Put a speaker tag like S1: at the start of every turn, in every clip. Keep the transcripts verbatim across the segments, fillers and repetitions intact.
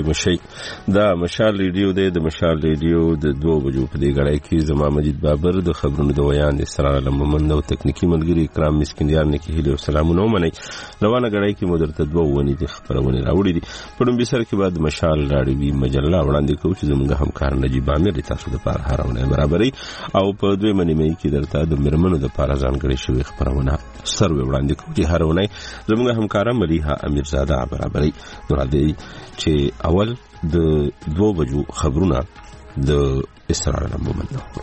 S1: مشي دا مشال ریډیو دی. د مشال ریډیو د دوه بجو په دې غړای کې زما مجید بابر د خبرونو د ویان د سره لممند او تکنیکی ملګری اکرام مسکندیار نه کې هلي سلامونه ومني. روانه غړای کې مدرته دوه ونی د خبرونه راوړي دي. په دوم بسر کې بعد مشال راډیوي مجله وړاندې کوي چې زموږ همکار نجیب عامر تاسو د پاره هارونه برابرۍ او په دوی منی مې کې درته د مرمنو د پاره ځانګړي شوی خبرونه سر وړاندې کوي. هارونه زموږ همکار مليحه امیرزاده برابرۍ نور دی چې اول د دوه بجو خبرونه د اسرائیل مومن نو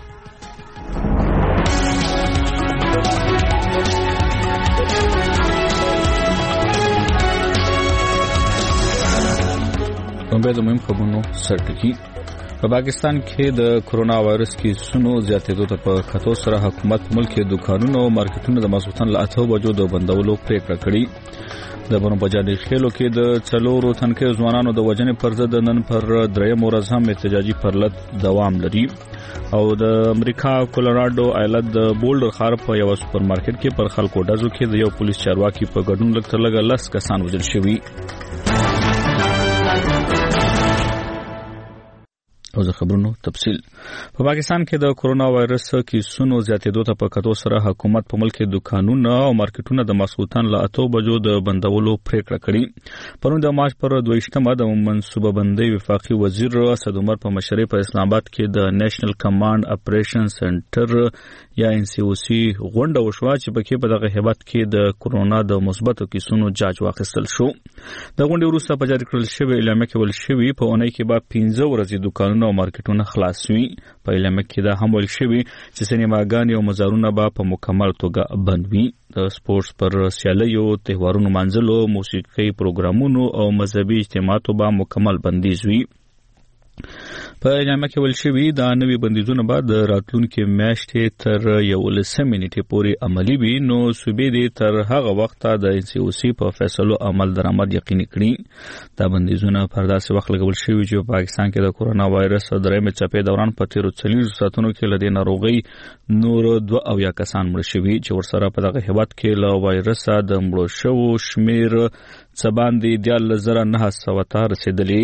S2: په د مهم خبرونو سرټکی. په پاکستان کې د کرونا وایرس کې سونو زیاتېدو ته په خطو سره حکومت ملک دکانونو او مارکیټونو د ماسوتن له اته بجو د بندولو پریکړه کړې. د بنو بجاني خېلو کې د څلورو تنکي ځوانانو د وجنې پر ضد نن پر دریم ورځ هم احتجاجي پرلط دوام لري او د امریکا کولراډو ایالت د بولډر ښار په یو سپر مارکیټ کې پر خلکو ډزو کې د یو پولیس چارواکي په ګډون لږ تر لږه لس کسان وژل شوي. او د خبرونو تفصیل. په پاکستان کې د کرونا وایرس کې سونو زیاتېدو ته په کتو سره حکومت په ملک دکانونو او مارکیټونو د ماسوتن له اته بجو د بندولو پریکړه کړې. پرون د مارچ پر دویشتمه د منصوبه بندۍ وفاقي وزیر اسد عمر په مشرۍ په اسلام آباد کې د نېشنل کمانډ اپریشن سنټر یا ان سی او سی غونډه وشوه چې پکې په دغه هیواد کې د کرونا د مثبتو کیسونو جاج واخیستل شو. د غونډې وروسته په جاری کړل شوی اعلامیه کې ول شوی په اونۍ کې به پنځه ورځې دکانونه او مارکیټونه خلاص وي. په اعلامیه کې دا هم ویل شوی چې سینماګانې او مزارونه به په مکمل توګه بند وي. د سپورتس پر سیالیو، تهوارونو منځلو، موسیقي پروګرامونو او مذهبي اجتماعاتو به مکمل بندیز وي. په اعلامیه کې ویل شوی دا نوي بندیزونه به د راتلونکي میاشتې تر یولسمې نیټې پورې عملي وي. نو صوبې دې تر هغه وخته د ان سی او سی په فیصلو عمل درآمد یقیني کړي. دا بندیزونه پر داسې وخت لګول شوي چې په پاکستان کې د کرونا وایرس درېیمې څپې دوران په تیرو څلوېښتو ساعتونو کې له دې ناروغۍ نور دوه اویا کسان مړه شوي چې ورسره په دغه هیواد کې له وایرسه د مړو شوو شمېر څه باندې دیارلس زره نهه سوه ته رسېدلی.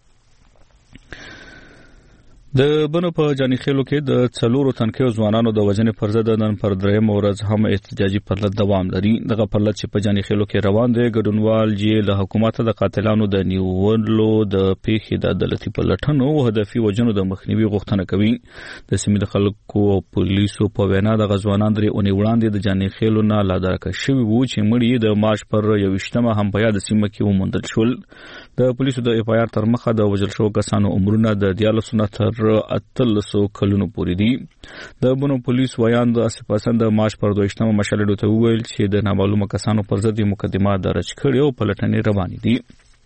S2: د بنو په جاني خېلو کې د څلورو تنکیو ځوانانو د وژنې پر ضد نن پر درېیمه ورځ هم احتجاجي پرلط دوام لري. دغه پرلط چې په جاني خېلو کې روان دی ګډونوال یې له حکومت د قاتلانو د نیولو د پیښې د عدالتي پلټنو او هدفي وژنو د مخنیوي غوښتنه کوي. د سیمې د خلکو او پولیسو په وینا دغه ځوانان درې اونۍ وړاندې د جاني خېلو نه لادرکه شوي وو چې مړي د مارچ پر یوویشتمه هم په یاد سیمه کې وموندل شول. د پولیسو د اف آی آر تر مخه د وژل شوو کسانو عمرونه د دیارلسو نه تر اتلسو کلونو پورې دي. د بنو پولیس ویان د اسف پسند د مارچ پر دویشتمه مشالډو ته وویل چې د نامعلومه کسانو پر ضد مقدمه درج کړي او پلټنې روانې دي.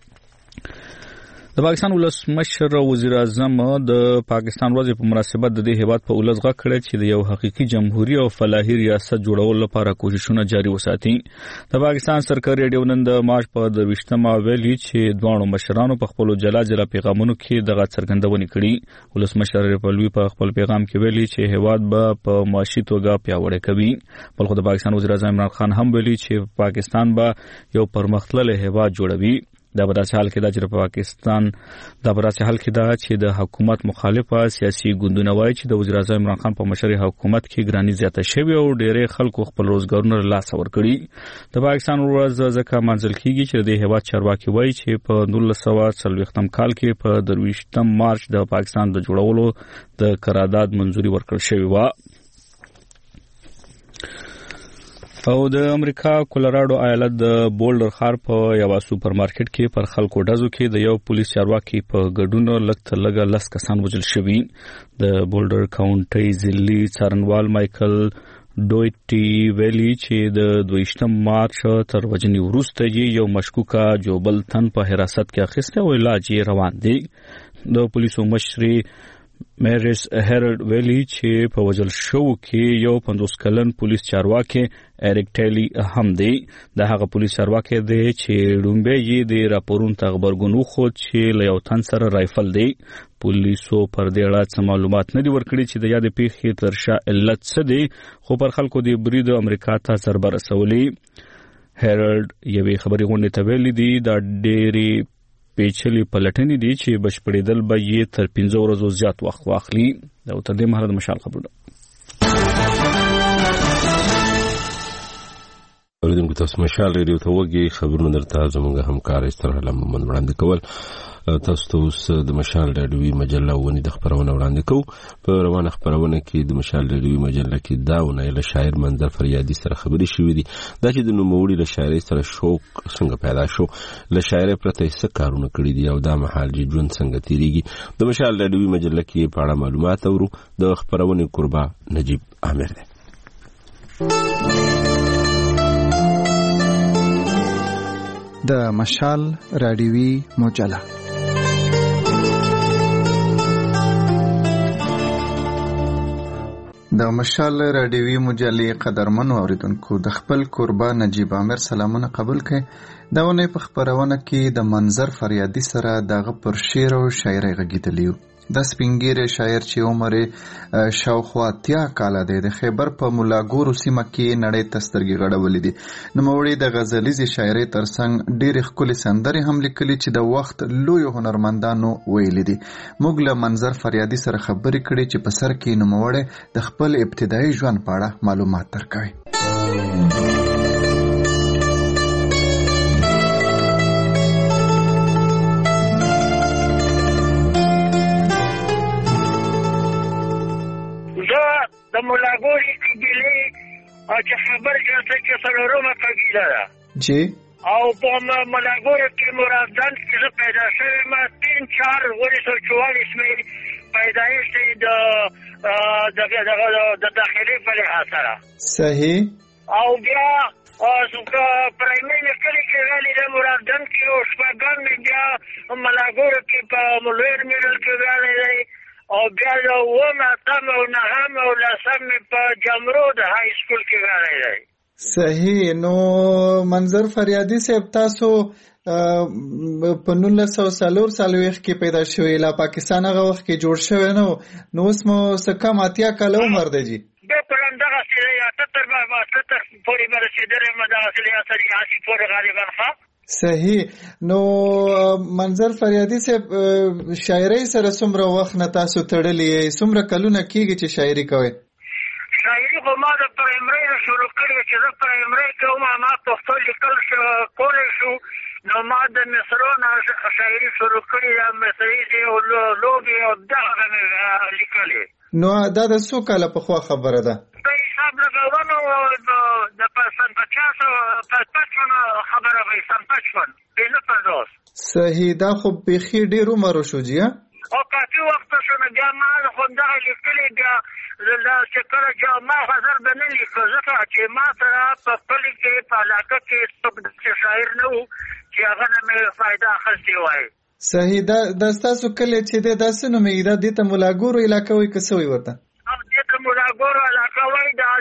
S2: د پاکستان ولسمشر وزیر اعظم د پاکستان ورځې په مناسبت د دې هیواد په ولس غږ کړی چې د یو حقيقي جمهوریت او فلاحي ریاست جوړولو لپاره کوششونه جاري وساتي. د پاکستان سرکاري ریډیو نن د مارچ په دویشتمه ویلي چې دوه مشرانو په خپل جلا جلا پیغامونو کې دغه څرګندونه کړې. ولسمشر ریپبلیک په خپل پیغام کې ویلي چې هیواد به په معاشي توګه پیاوړی کوي. بل خو د پاکستان وزیر اعظم عمران خان هم ویلي چې پاکستان به یو پرمختللی هیواد جوړوي. دا په داسې حال کې دا چې په پاکستان دا په داسې حال کې دا چې د حکومت مخالفه سیاسي ګوندونه وایي چې د وزیر اعظم عمران خان په مشرۍ حکومت کې ګراني زیاته شوې او ډېری خلکو خپل روزګارونه له لاسه ورکړي. د پاکستان ورځ ځکه منځل کېږي چې د هیواد چارواکي وایي چې په نولس سوه څلوېښتم کال کې په درویشتم مارچ د پاکستان د جوړولو د قرارداد منظوري ورکړل شوې وه. او د امریکا کولراډو ایالت د بولډر ښار په یو سپر مارکیټ کې پر خلکو ډزو کې د یو پولیس چارواکي په ګډون لږ تر لږه لس کسان وژل شوي. د بولډر کاونټي ضلعي څارنوال مایکل ډویټي ویلي چې د دویشتم مارچ تر وژنې وروسته یې یو مشکوکه جوبل تن په حراست کې اخیستی او علاج یې روان دی. د پولیسو مشري میریس هیرلډ ویلي چې په وژل شوو کې یو پنځوس کلن پولیس چارواکي ایریک ټیلی هم دی. د هغه پولیس چارواکي دی چې ډومبه یې د راپورونو ته خبرګون وښود چې له یو تن سره رایفل دی. پولیسو پر دې اړه څه معلومات نه دي ورکړي چې د یادې پیښې تر شا علت څه دی، خو پر خلکو د برید امریکا ته ضربه رسولې. هیرلډ یوې خبري غونډې ته ویلي دي دا ډېرې پیچلي پلټنې دي چې بشپړېدل به یې تر پنځه ورځو زیات وخت واخلي. دا تر دې مهاله د مشال خبرونه.
S1: اوریدونکو تاسو مشال ریډیو ته وګورئ. خبرونه درته زموږ همکار استراحه لمن وړاندې کول. تاسو ته اوس د مشال ریډیوي مجله ونې د خبرونه وړاندې کوو. په روانه خبرونه کې د مشال ریډیوي مجله کې دا ونه له شاعر منظر فریادي سره خبرې شوې دي. دا چې د نوموړي له شاعرۍ سره شوق څنګه پیدا شو، له شاعرۍ پرته څه کارونه کړي دي او دا مهال چې ژوند څنګه تیریږي. د مشال ریډیوي مجله کې په اړه معلومات اورو. د خبرونې قربا نجیب عامر دی.
S3: د مشال ریډیوي مجله د مشال راډیوي مجلې قدرمنو اوریدونکو، د خپل قربا نجیب عامر سلامونه قبول کړئ. دا ونه په خبرونه کې د منظر فریادي سره دغه پر شعر او شاعري غږیدلی و. د سپینګیره شاعر چې عمر شاوخوا اتیا کاله دی، د خیبر په مولاګورو سیمه کې نړۍ ته سترګې غړولې دي. نوموړي د غزلیزې شاعرۍ ترڅنګ ډېرې ښکلې سندرې هم لیکلي چې د وخت لویو هنرمندانو ویلي دي. موږ له منظر فریادي سره خبرې کړې چې په سر کې نوموړی د خپل ابتدایي ژوند په اړه معلومات درکوي.
S4: د مولاګوري قبیلې چې خبر کړه چې څلورمه قبیله ده
S3: جی
S4: او په مولاګورو کې مرادان چې پیدا شوی ما تین چار ورې سو چوالیس مې پیدایش د د د داخلي په لحاظ سره
S3: صحیح.
S4: او بیا پرایمري کلی کې غالي د مرادان کې او شپږم مې بیا مولاګورو کې په مولویر میډل کې غالي دی او بیا د اوومه اتمه او نهمه او لسمه په جمرو د های سکول کې غالي دی.
S3: صحیح. نو منظر فریادي صاحب تاسو په نولس سوه څلور څلوېښت کې پیدا شوی، لا پاکستان هغه وخت کې جوړ شوی نو نو اوس مو څه کم اتیا کاله عمر دی جی؟
S4: بیا پر همدغسې دی اتتر به اتتر پورې به رسېدلی یم دغسې دی اتریاسي پورې غالبا ښه.
S3: صحیح. نو منظر فریادي صاحب شاعرۍ سره څومره وخت نه تاسو تړلی یې؟ څومره کلونه کېږي چې شاعري کوئ؟
S4: شاعري خو ما د پرایمرۍ نه شروع کړې چې زه پرایمرۍ کوم ما پښتو لیکل کولی شو نو ما د مصرو نه شاعري شروع کړې ده، مصریزې او لوبې او دغه مې لیکلې.
S3: نو دا د څو کاله پخوا خبره ده؟
S4: د حساب لګولو د سن پچاس پچپن خبره وایي، سن پچپن پنځه پنځوس.
S3: صحیح. دا خو بیخي ډېر عمر وشو جی.
S4: او کافي وخت شو نو بیا ما خو همدغه لیکلې بیا چې کله چې ما غزل به نه لیکه ځکه چې ما سره په کلي کې په علاقه کې څوک داسې شاعر نه و چې هغه نه مې فایده اخیستې وای.
S3: صحیح. دا دا ستاسو کلی چې دی دا څه نومېږي؟ دا دې ته مولاګورو علاقه وایي که څه وایي ورته؟
S4: دې ته مولاګورو علاقه وایي. دا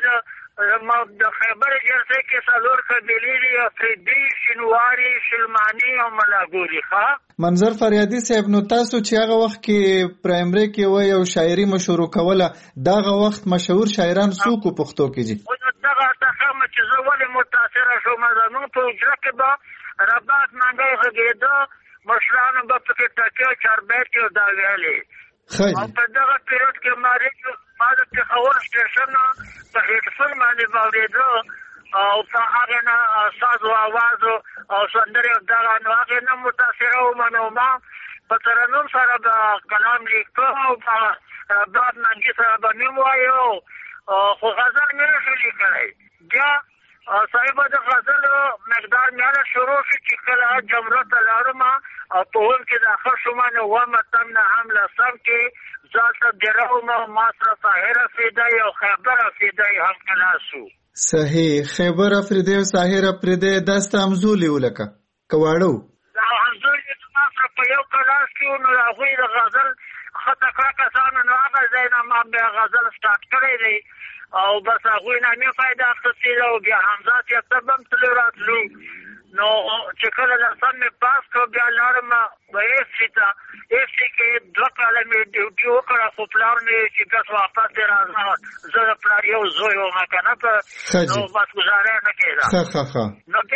S4: د خیبر جرسۍ کې څلور قبیلې دي، افریدي، شینواري، شلماني او مولاګوري. ښه
S3: منظر فریادي صاحب، نو تاسو چې هغه وخت کې پرایمري کې وای او شاعري مو شروع کوله، دغه وخت مشهور شاعران څوک و پښتو کې دي؟
S4: دغه تخمه چې زه ولې متاثره شوم، زموږ په حجره کې به رباط منګی غږېده، مشرانو به پکې ټکې چاربیتې او دا ویلې. او په دغه پیریډ کې ما ما د پېښور سټیشن په هیډفون باندې به اورېده او په هغې نه ساز و اواز او سندرې او دغه نو هغې نه متاثره وم نو ما په ترنم سره به کلام لیکه او په رباط منګي سره به نوم وایو، خو غزل مې نه شو لیکلی. بیا صاحب د غزلو مقدار مې نه شروع شو چې کله جمرو ته لاړم او په اووم کې داخل شوم نو اووم اتم نهم لسم کې ځان ته درهم او ما سره طاهر افریدی او خیبر افریدی هم کلاس شو.
S3: صحیح. خیبر افریدی او طاهر افریدی دا ستا همزولي وو لکه که واړه وو؟
S4: دا همزولي ما سره په یو کلاس کې وو نو هغوی د غزل ښه تکړه کسانو نو هغه ځای نه ما بیا غزل سټارټ کړی دی او بس هغوی نه مې فایده اخیستې ده او بیا حمزه تیاتر به هم تلو راتلو. نو چې کله لسم مې پاس کړو بیا لاړم په ایف سي ته. ایف سي کې دوه کاله مې ډیوټي وکړه خو پلار مې چې بس واپس دې راځه، زه د پلار یو زوی وم که نه نو بس ګزاره نه کېده. نو بیا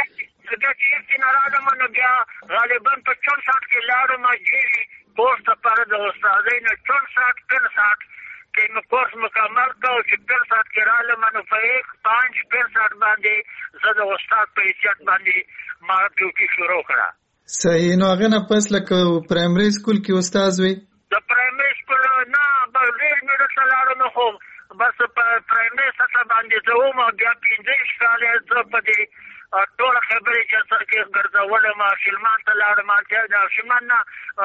S4: بیا چې یې نه راغلم نو بیا غالبا په چون ساعت کې لاړم جیری کورس لپاره د استادۍ نه چون ساعت پن ساعت کې مې کورس مکمل کړ چې پن ساعت کې رالم نو په یک پنځ پن ساعت باندې زه د استاد په حیثیت باندې ما ډیوټي شروع کړه.
S3: صحیح. نو هغه نه پس لکه پرایمري سکول کې استاد وي؟
S4: د پرایمري سکول نه به ډېر مې ورته لاړم خو بس په پرایمري سطح باندې زه وم بیا پنځه کاله زه په دې ټول خبرې چې سر کې ګرځولم شلمان ته لاړم چې د شلمان نه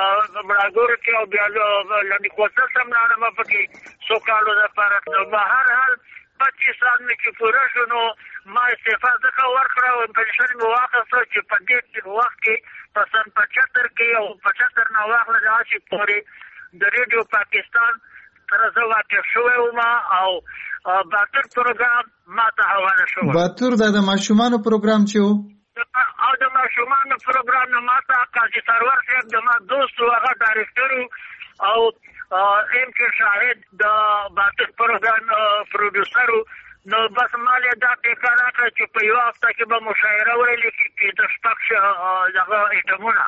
S4: بړاګور کې او بیا لنډي کوڅه سم لاړم پکې څو کالو دپاره نو به هر حال پچیس سال مې چې پوره شو نو ما استعفا ځکه ورکړه او پنشن مې واخیسته چې په دې وخت کې په سن پچهتر کې او پچهتر نه واخله داسې پورې د ریډیو پاکستان سره زه واقع شوی وم او باتور پروګرام ما ته حواله شو.
S3: باتور دا د ماشومانو پروګرام چې و
S4: او د ماشومانو پروګرام نه ما ته قاضي سرور صاحب د ما دوست و هغه ډایرکټر او ایم کې شاهد د باتور پروګرام پروډوسر نو بس مال دا ټیکا راکړه چې په یو هفته کې به مشاعره ویلې کې د شپږ دغه ایټمونه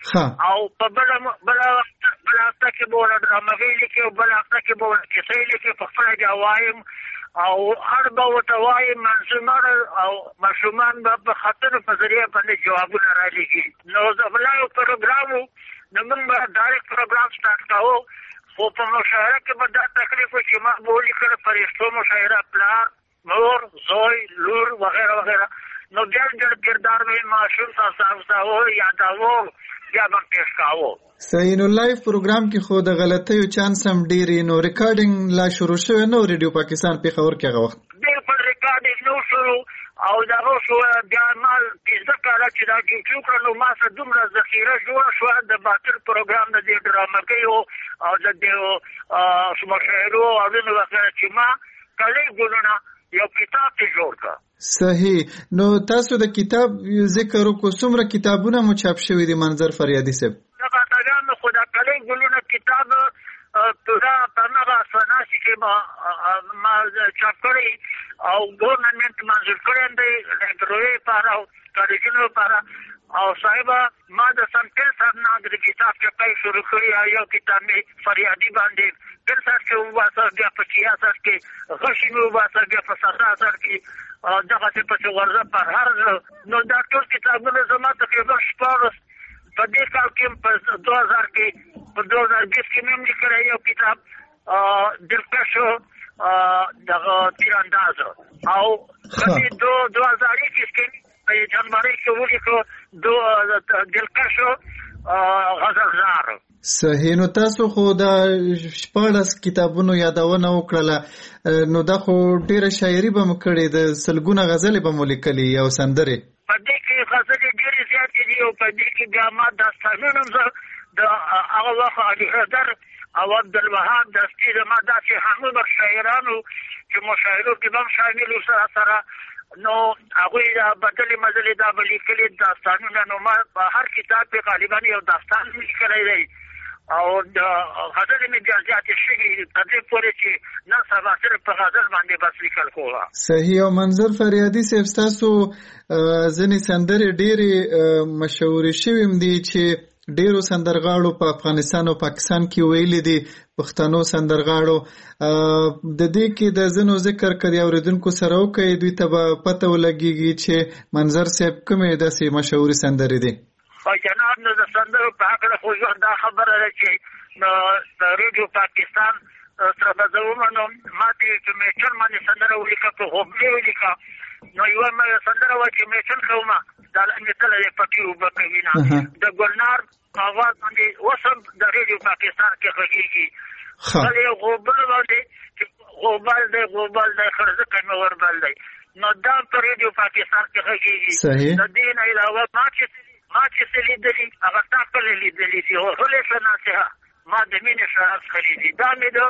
S4: او په بل بل بل هفته کې به ډرامه ویلې کې او بل هفته کې به کیسې لیکي په خپل جوایم او هر به ورته وایم منظومه او ماشومان به په خاطر په ذریعه باندې جوابونه رالیکي. نو د بلایو پروګرامو نو موږ به ډایرکټ پروګرام سټارټ کوو خو په مشاعره کې به دا تکلیف و چې ما به ولیکل فرښتو مشاعره پلار مور زوی لور وغیره وغیره نو ډېر ډېر کردار مې ماشوم تاسو یاداوه بیا به پیش کاوه.
S3: صحیح. نو لایف پروګرام کې خو د غلطیو چانس هم ډېرې نو ریکارډینګ لا شروع شوی نو ریډیو پاکستان پېښور کې هغه وخت
S4: بالکل ریکارډینګ نو شروع او دغه شو بیا ما پنځه کاله چې دا ډیوټي وکړه نو ما سره دومره ذخیره جوړه شوه د باطل پروګرام د دې ډرامګیو او د دې مشاعرو او دغه وغیره چې ما کله ګلونه یو کتاب ته جوړ کړ.
S3: صحیح. نو تاسو د کتاب ذکر وکړو څومره کتابونه مو چاپ شوي دي منظر فریادي صاحب؟
S4: دغه تاګانو خو د کله ګلونه کتاب پورا پرنګه سناسي کې ما ما چاپ کړی او ګورنمنت منظور کړی دی لایبرری لپاره او کاریکولم لپاره او صاحب ما د سنټر سره نه د کتاب کې پای شروع کړی یو کتاب می فریادي باندې تر څو چې واسه بیا په سیاست کې غشي مو واسه بیا په سیاست کې دغه څه په ورزه پر هر نو دا ټول کتابونه زما تقریبا شپږ په دې کال کې په دوه هزار کې په دوه هزار بیست کې مې لیکلی یو کتاب دلکشو دغه تیرانداز او په دوه هزار اکیس کې په جنوري کې ولیکو دلکشو غزلزار.
S3: صحیح. نو تاسو خو دا شپاړس کتابونو یادونه وکړله نو دا خو ډیره شاعري به مو کړې د سلګونه غزلې به مو لیکلي او سندرې؟
S4: په دې کې غزلې ډېرې زیاتې دي او په دې کې بیا ما داستانونه زه د هغه وخت علي حیدر او عبدالوهاب دستي زما داسې همغه شاعرانو چې مشاعرو کې به هم شامل وو سره سره نو هغوی دا بدلې مزلې دا به لیکلي داستانونه نو ما په هر کتاب کې غالبا یو داستان لیکلی دی او د غزلې مې بیا زیاتې شوي تر دې پورې چې نن سبا صرف په غزل باندې بس لیکل کوه.
S3: صحیح. او منظر فریادي صاحب ستاسو ځینې سندرې ډېرې مشهورې شوې دي چې ډېرو سندرغاړو په افغانستان او پاکستان کې ویلي دي پښتنو سندرغاړو د دې کې د ځینو ذکر کړي اوریدونکو سره وکړئ دوی ته به پته ولګېږي چې منظر صاحب کومې داسې مشهورې سندرې دي؟
S4: جناب نو د سندرو په هکله خو دا خبره ده چې د ریډیو پاکستان سره به زه ومنم ما ته چې میچن باندې سندره ولیکه په هوبلې ولیکه نو یوه سندره وه چې میچن کومه دا مې تله یې پکې اوبه کوي نه د ګلنار آواز باندې اوس هم د ریډیو پاکستان کې غږېږي بل یو غوبل باندې چې غوبل دی غوبل دی خرزقه مې وربل دی نو دا په ریډیو پاکستان کې غږېږي. د دې نه علاوه ما چې ما چې څه لیدلي هغه تا کله لیدلي دي او هلې څه نصیحه ما د مینې شراب خریدي دا مې د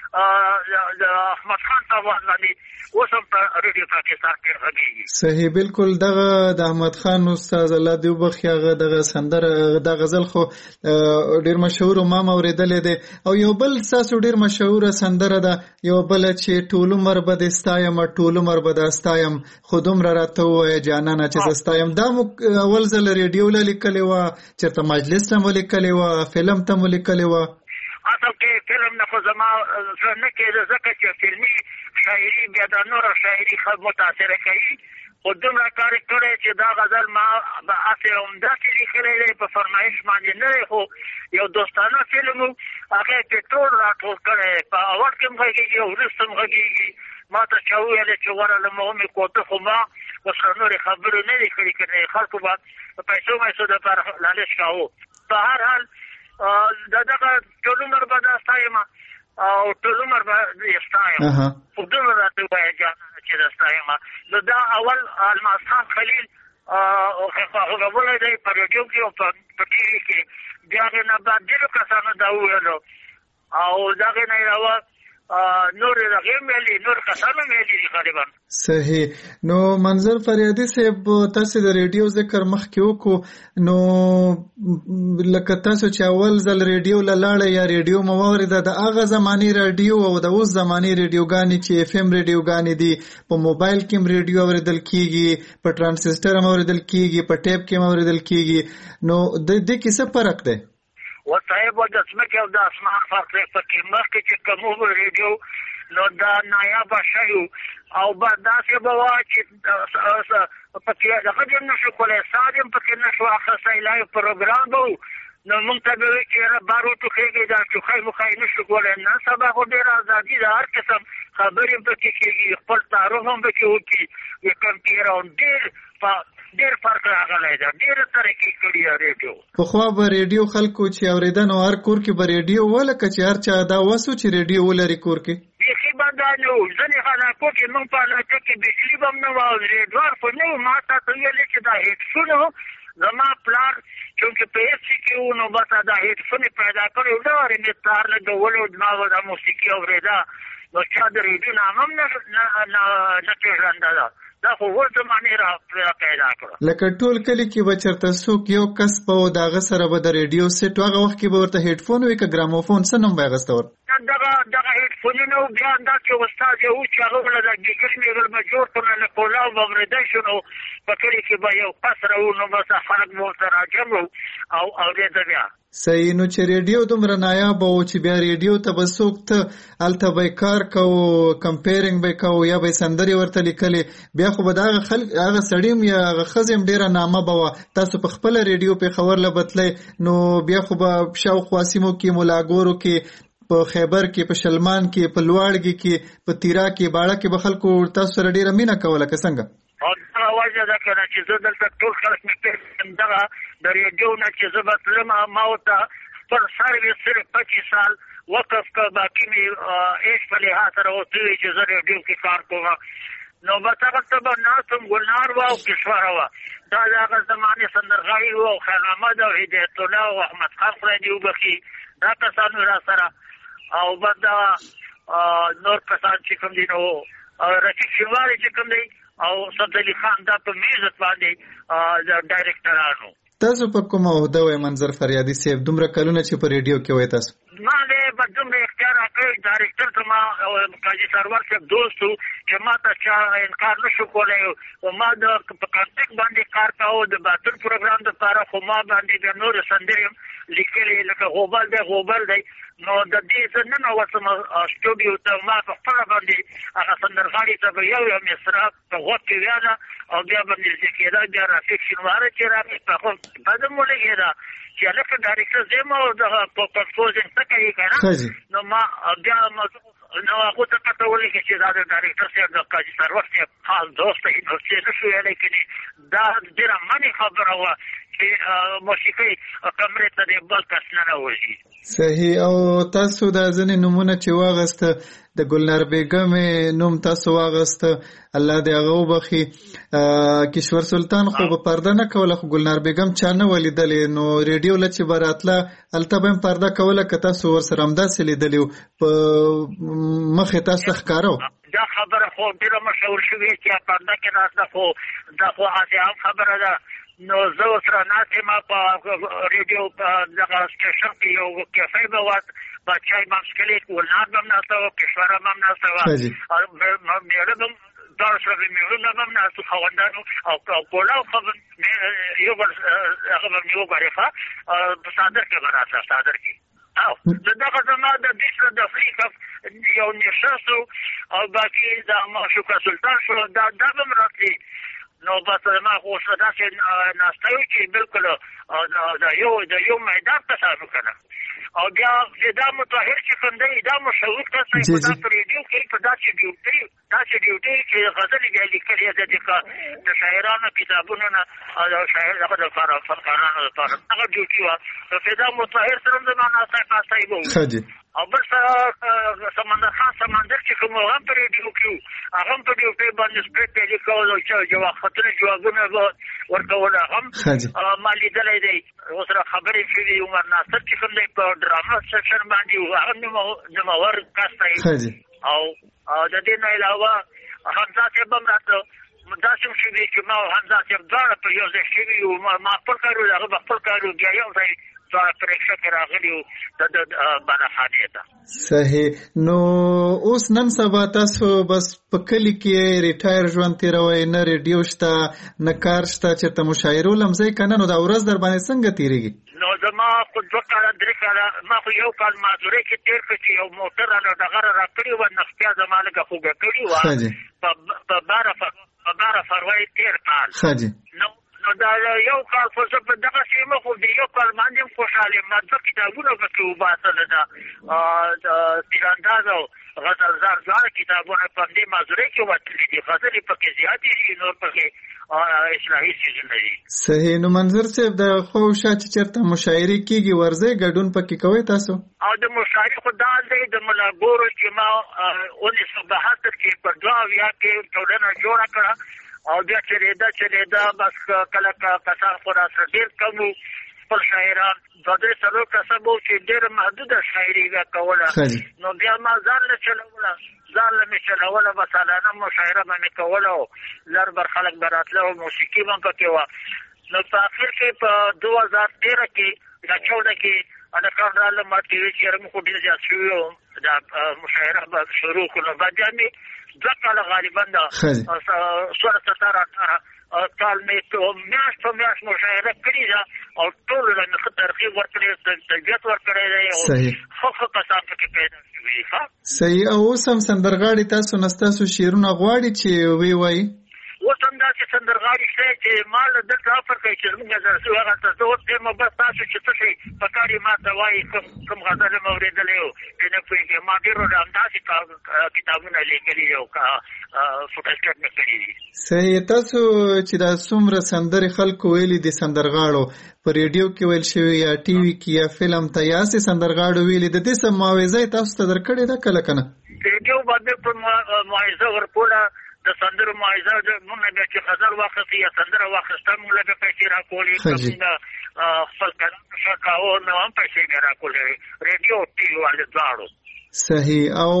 S4: د احمد خان په आवाज باندې اوس هم په ریډیو پاکستان کې غږیږي.
S3: صحیح بالکل. دغه د احمد خان استاد الله دې وبخښي هغه دغه سندره د غزل خو ډیر مشهور ما اوریدلې ده او یو بل ساسو ډیر مشهور سندره ده یو بل چې ټول عمر بد استایم ټول عمر بد استایم خودم را راته وای جانانه چې استایم. دا اول ځل ریډیو لیکلې و چې مجلس ته لیکلې و فلم ته لیکلې و.
S4: اصل کې فلم نه خو زما نه کېده ځکه چې فلمي شاعري بیا د نور شاعري خلک متاثره کوي خو دومره کار کړی چې دا غزل ما به هسې همداسې لیکلی دی په فرمایش باندې نه دی خو یو دوستانه فلم و هغه کې ټول راټول کړی په اول کې هم غږېږي او وروسته هم غږېږي. ما ته چا وویلې چې وره له مهمې کوټه خو ما ورسره نورې خبرې نه دي کړي که خلکو به په پیسو میسو دپاره لالچ کاوه. په هر حال دا دغه ټول عمر به دا ستایم او ټول عمر به ستایم خو دومره راته ووایه جانانه چې دا ستایم. نو دا اول الماس خان خلیل غږولی دی په ریډیو کې او په ټي وي کې. بیا هغې نه بعد ډېرو کسانو دا وویلو او د هغې نه علاوه نور هغې هم ویلي نور کسانو هم ویلي دي غالبا.
S3: صحیح. نو منظر فریادي صاحب تاسو د ریډیو ذکر مخکې وکړو نو لکه تاسو چې اول ځل ریډیو له لاړه یا ریډیو مو واورېده د هغه زماني ریډیو او د اوس زماني ریډیوګانې چې اف ام ریډیوګانې دي په موبایل کې هم ریډیو اورېدل کېږي په ټرانسسټر هم اورېدل کېږي په ټیپ کې هم اورېدل کېږي نو د دې کې څه فرق دی؟
S4: و صاحب د ځمکې او د اسمان فرق دی. پکې مخکې چې کوم ریډیو نو دا نایابه شی او به داسې به وه چې پکې دغه دې هم نشو کولی سا دې هم پکې نشو اخیستی لایو پروګرام به و نو موږ ته به وایي چې یاره بار وټوخېږي دا ټوخی موخی نشو کولی. نن سبا خو ډېره ازادي ده هر قسم خبرې هم پکې کېږي خپل تعارف هم پکې وکړي د کمپیوټر ډېر ډېر فرق راغلی ده ډېره ترقي کړې ده ریډیو.
S3: پخوا به ریډیو خلکو چې اورېده نو هر کور کې به ریډیو و لکه چې هر چا دا وس و چې ریډیو ولري کور کې.
S4: بیخي به دا نه و. ځینې علاقو کې موږ په علاقه کې بجلي به هم نه وه او ریډیوار خو نه و. ما تا ته ویلې چې دا هېډفون و زما پلار چونکې په ایس سی کې و نو بس دا هېډفون یې پیدا کړی و دا مې تار لګولو زما به دا موسیقي اورېده نو چا د ریډیو نام هم نه پېژانده ده. دا خو ور زمانې را پیدا کړه.
S3: لکه ټول کلي کې به چېرته څوک یو کس په و د هغه سره به د ریډیو سیټ هغه وخت کې به ورته هېډفون وي که ګراموفون څه نوم به یې اخیسته ورته؟
S4: دغه دغه هېډفونونه و بیا همداسې استاد یې و چې هغه به له د ګیکس مېګل به جوړ کړو له کولاو به اورېدی شو نو په کلي کې به یو قصر و نو بس خلک به ورته راجم و او اورېده بیا.
S3: صحیح. نو چې ریډیو دومره نایابه و چې بیا ریډیو ته به څوک ته هلته به یې کار کوو کمپیرنګ به یې کوو یا به یې سندرې ورته لیکلې بیا خو به د هغه خلک هغه سړي هم یا هغه ښځې هم ډېره نامه به وه. تاسو په خپله ریډیو پېښور له بتلی نو بیا خو به شاوخوا سیمو کې ملاګورو کې په خیبر کې په شلمان کې په لواړګي کې په تیرا کې باړه کې به خلکو تاسو سره ډېره مینه کوله که څنګه؟
S4: او دغه وجه ده که نه چې زه دلته ټول خلک مې پېژنم دغه د ریډیو نه چې زه به تلم ما ورته خپل سروس صرف پچیس سال وقف که باقي مې ایج په لحاظ سره ورته ووایي چې زه ریډیو کې کار کوم نو بس هغلته به ناست وم ګلنار وه او کشوره وه دا د هغه زمانې سندرغاړي وو او خیر محمد او هدایت الله او احمد خان خدای دې وبخي دا کسان را سره او بس دا نور کسان چې کوم دي نو رشید شینواري چې کوم دی او صدلی خان دا په میزت باندې د ډایرکټرانو.
S3: تاسو په کومه عہده وای منظر فریادي صاحب دومره کلونه چې په ریډیو کې وای تاسو؟
S4: ما دې په دومره اختیار راکړی ډایرکټر ته ما قاضي سرور صاحب دوست و چې ما ته چا انکار نشو کولی او ما د په کانټیکټ باندې کار کاوه د باطل پروګرام دپاره خو ما باندې د نورې سندرې هم لیکلې لکه غوبل دی غوبل دی نو د دې زه ننوتم سټوډیو ته ما په خپله باندې هغه سندرغاړي ته به یو یو مصره په غوږ کې ویاله او بیا به نږدې کېده بیا رفیق شینواره چې راغی په خو بده مو لګېده چې هلکه ډایرکټر زه یم او دغه کمپوزینګ څه کوي که نه نو ما بیا نو هغو ته پته ولګېږي چې دا د ډایرکټر صاحب د قاضي سرور صاحب خاص دوست دی نو چې نه شو ویلی کنې دا ډېره منې خبره وه چې موسیقي کمرې ته د بل کس نه راوځي.
S3: صحیح. او تاسو د ځینې نومونه چې واغسته د ګلنار بیګم نوم تاسو واغسته، الله دې هغه وبخي. کشور سلطان خو په پرده نه کوله، خو ګلنار بیګم چا نه ولیدلې، نو ریډیو له چې براتله هلته به هم پرده کوله که تاسو ورسره همداسې لیدلي وو په مخې تاسو ښکاره و؟
S4: دا خبره خو ډېره مشهور شوې چې پرده کې ناسته، خو دا خو هسې هم خبره ده. نو زه ورسره ناست یم په ریډیو په دغه سټیشن کې یو کیفې به وه، بادشاه به هم څښلې، ګلنار به هم ناسته وه، کشوره به هم ناسته وه، مېړه به هم دواړو سره به مېړونه به هم ناست وو، خاوندانو او پولاو یو بل هغه به مې وګورې ښه په څادر کې به راسه، څادر کې. او دغه زما د دې سره د افریقا یو نشست او باقي د معشوقه سلطان شو، دا دا به هم راتلي. نو بس ما خو سره داسې ناسته وي چې بالکل د یو د یو میدان ته سانو که نه. او بیا دا مطهر چې کوم دی دا مشهور کس دی په دا په ریډیو کې په داسې ډیوټي داسې ډیوټي چې غزلې بیا لیکلې ده د شاعرانو کتابونو نه او د شاعر دغه دپاره فنکارانو دپاره هغه ډیوټي وه. فدا مطهر سره هم زما ناستی پاستی به وو. او بل سره سمندر خان سمندر چې کوم هغه هم په ریډیو کې وو، هغه هم په ډیوټي باندې سپریټ ته لیکول او جوابونه جوابونه به ورکول، هغه هم ما لیدلی دی. ورسره خبرې شوي عمر ناصر چې کوم دی په ډرامه سیکشن باندې وو، هغه نومور کس دی. او د دې نه علاوه حمزه صاحب هم راته داسې هم شوي چې ما او حمزه صاحب دواړه په یو ځای شوي وو، ما خپل کار وو، هغه به خپل کار وو، بیا یو ځای دواړه پریکشه کې راغلي وو د بالاخانې ته.
S3: صحیح. نو اوس نن سبا تاسو بس په کلي کې ریټایر ژوند تېروئ، نه ریډیو شته نه کار شته، چېرته مشاعرو لمځئ که نه، نو دا ورځ در باندې څنګه تېرېږي؟
S4: نو زما خو دوه کاله درې کاله ما خو یو کال معذورۍ کې تېر کړ چې یو موټر رانه ډغره را کړې وه، نختیا زما لږه خوږه کړې وه په باره فروای تېر کال. نو نو دا یو کال خو زه په دغسې یم، خو د یو کال باندې هم خوشحال یم. ما دوه کتابونه پکې وباسله، د تیرانداز او غزلزار دواړه کتابونه په همدې معذورۍ کې وتلي دي. غزلې پکې زیاتې شي، نور پکې اصلاحي څیزونه دي.
S3: صحیح. نو منظر صاحب د خو شا چې چېرته مشاعرې کېږي ورځئ، ګډون پکې کوئ تاسو؟
S4: او د مشاعرې خو دا دی د ملا ګورو چې ما اونیس سو بهتر کې په دوه اویا کې ټولنه جوړه کړه او بیا چلېده چلېده بس کله کسان خو را سره ډېر کم وو، خپل شاعران دوه درې څلور کسه به وو چې ډېره محدوده شاعري بیا کوله. نو بیا ما ځان له چلوله ځان له مې چلوله، به سالانه مشاعره به مې کوله او لر بر خلک به راتله او موسیقي به هم پکې وه. نو په اخر کې په دوه هزار تېره کې یا چوده کې هلکان راغله ما ته ویل چې یاره موږ خو ډېر زیات شوي وو، دا مشاعره به شروع کړو. نو بیا مې دوه کاله غالبا د سوله ستره اټاره کال مې میاشت په میاشت مشاعره کړې ده او ټولو له مې ښه ترغیب ورکړی، تربیت ورکړی دی او ښه ښه کسان پکې پیدا شوي.
S3: صحیح. او اوس هم سندرغاړي تاسو نه ستاسو شعرونه غواړي چې ویې وایي؟
S4: اوس هم داسې سندرغاړي شته چې ما له دلته افر کوي چې زموږ زرسو هغه ته زه اوس یم، بس تاسو چې څه شی په کار یې ما ته وایي، کوم غزل مې اورېدلی و چې نه پوهېږم. ما ډېرو همداسې کتابونه لیکلي دي او فوټوسټیټ مې کړي دي.
S3: صحیح. تاسو چې دا څومره سندرې خلکو ویلي دي سندرغاړو په ریډیو کې ویل شوي یا ټي وي کې یا فلم ته یا هسې سندرغاړو ویلي، د دې څه معاوضه یې تاسو ته درکړې ده کله که نه؟
S4: ریډیو باندې په معاوضه ورکوله، د سندرو معاوضه مونږ نه بیا چې غزل واخیستې یا سندره واخیسته مونږ له بیا پیسې راکولې، مونږ خپل کلام ښه کاوه نو هم پیسې بیا راکولې، ریډیو ټي وي والې دواړو.
S3: صحیح. او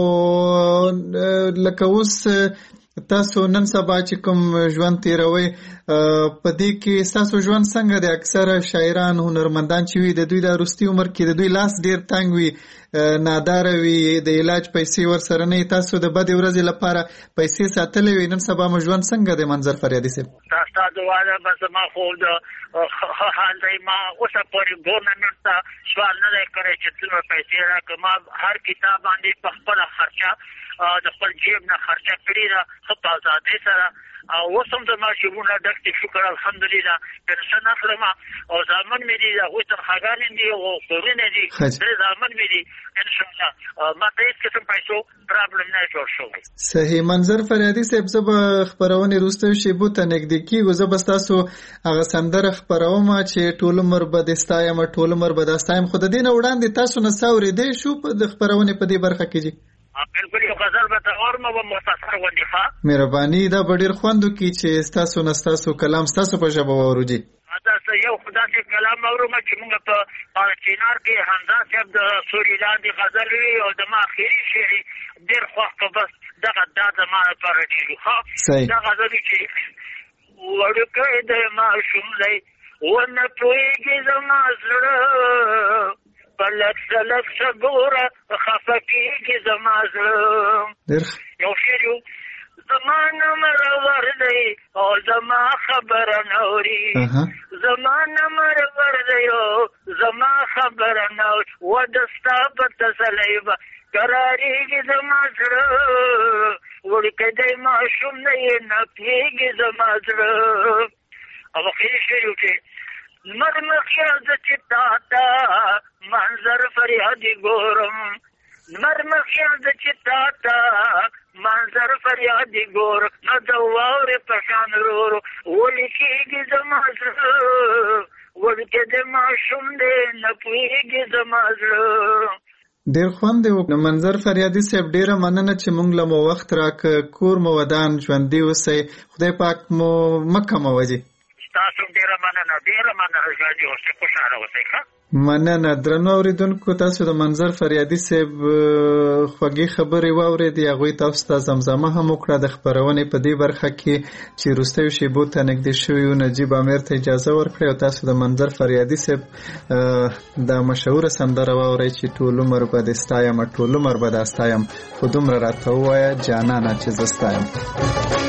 S3: لکه اوس تاسو نن سبا چې کوم ژوند تېروئ په دې کې ستاسو ژوند څنګه دی؟ اکثره شاعران هنرمندان چې وي د دوی د وروستي عمر کې د دوی لاس ډېر تنګ وي، ناداره وي، د علاج پیسې ورسره نه وي، تاسو د بدې ورځې لپاره پیسې ساتلې وي. نن سبا مو ژوند څنګه دی منظر فریادي صاحب؟
S4: دا ستا دعا ده، بس زما خو د ښه حال دی. ما اوسه پورې ګورنمنټ ته سوال نه دی کړی چې څومره پیسې راکړه. ما هر کتاب باندې په خپله خرچه د خپل جیب نه خرچه کړې ده، ښه په ازادۍ سره او وسم د ماشومونو ډکټ شکر الحمدلله پنشن اخلم او زامن مې دي هغه تر خاګان دي او خورونه دي د زامن مې دي ان شاء الله ما ته هیڅ قسم پیسو پرابلم نه جوړ شوی.
S3: صحیح. منظر فریادي صاحب زب خبرونه روستو شی بو ته نګد کیږي زب تاسو هغه سندره خبروم چې ټول عمر بدستایم ټول عمر بدستایم خود دین وړاندې تاسو نه ساوري دی شو په خبرونه په دې برخه کې جی
S4: بالکل یو غزل به تورم او مختصر وندفا
S3: مهرباني دا ډیر خوندو کی چې تاسو نه تاسو کلام تاسو په ژبه وروجي
S4: تاسو یو خدای دې کلام اورم چې موږ په چینار کې حمزه صاحب د سوري لاندې غزل وی او د ما اخیری شعر ډیر خوښ بس دغه د ما پر دی خو دا غزل چې ورکه د ما شوملای ونه تويږي زما زړه پلک سلک سګوره خفکیږي زما زړه یو شعر یو زمانه مرور دی او زما خبر نوري زمانه مرور دی او زما خبر نور ودستا بتسلیبا قراریږي زما زړه ورکه دی ما شوم نه نه پیږي زما زړه او اخیری شعر یو چې مرمخیا د چتا منظر فریادی ګورم مرمخیا د چتا منظر فریادی ګور نو د واورې په شان رورو ولیکيږي زما زړه ورکه د ماشوم دې نه پوهېږي زما زړه.
S3: ډېر خوند دی. منظر فریادي صاحب ډېره مننه چې موږ له مو وخت راک کور مو ودان ژوندي اوسئ. خدای پاک مو مکه موجي.
S4: تاسو ډیره مننه ډیره مننه ژوندي اوسئ خوشاله اوسئ. ښه
S3: مننه. درنو اوریدونکو تاسو د منظر فریادي صاحب خوږې خبرې واورېدې. هغوی تاسو ته زمزمه هم وکړه د خپرونې په دې برخه کې چې وروستیو شیبو ته نږدې شوي وو نجیب امیر ته اجازه ورکړئ او تاسو د منظر فریادي صاحب د مشهوره سندره واورئ چې ټول عمر به دې ستایم ټول عمر به دا ستایم خو دومره راته ووایه جانانه چې زه ستایم.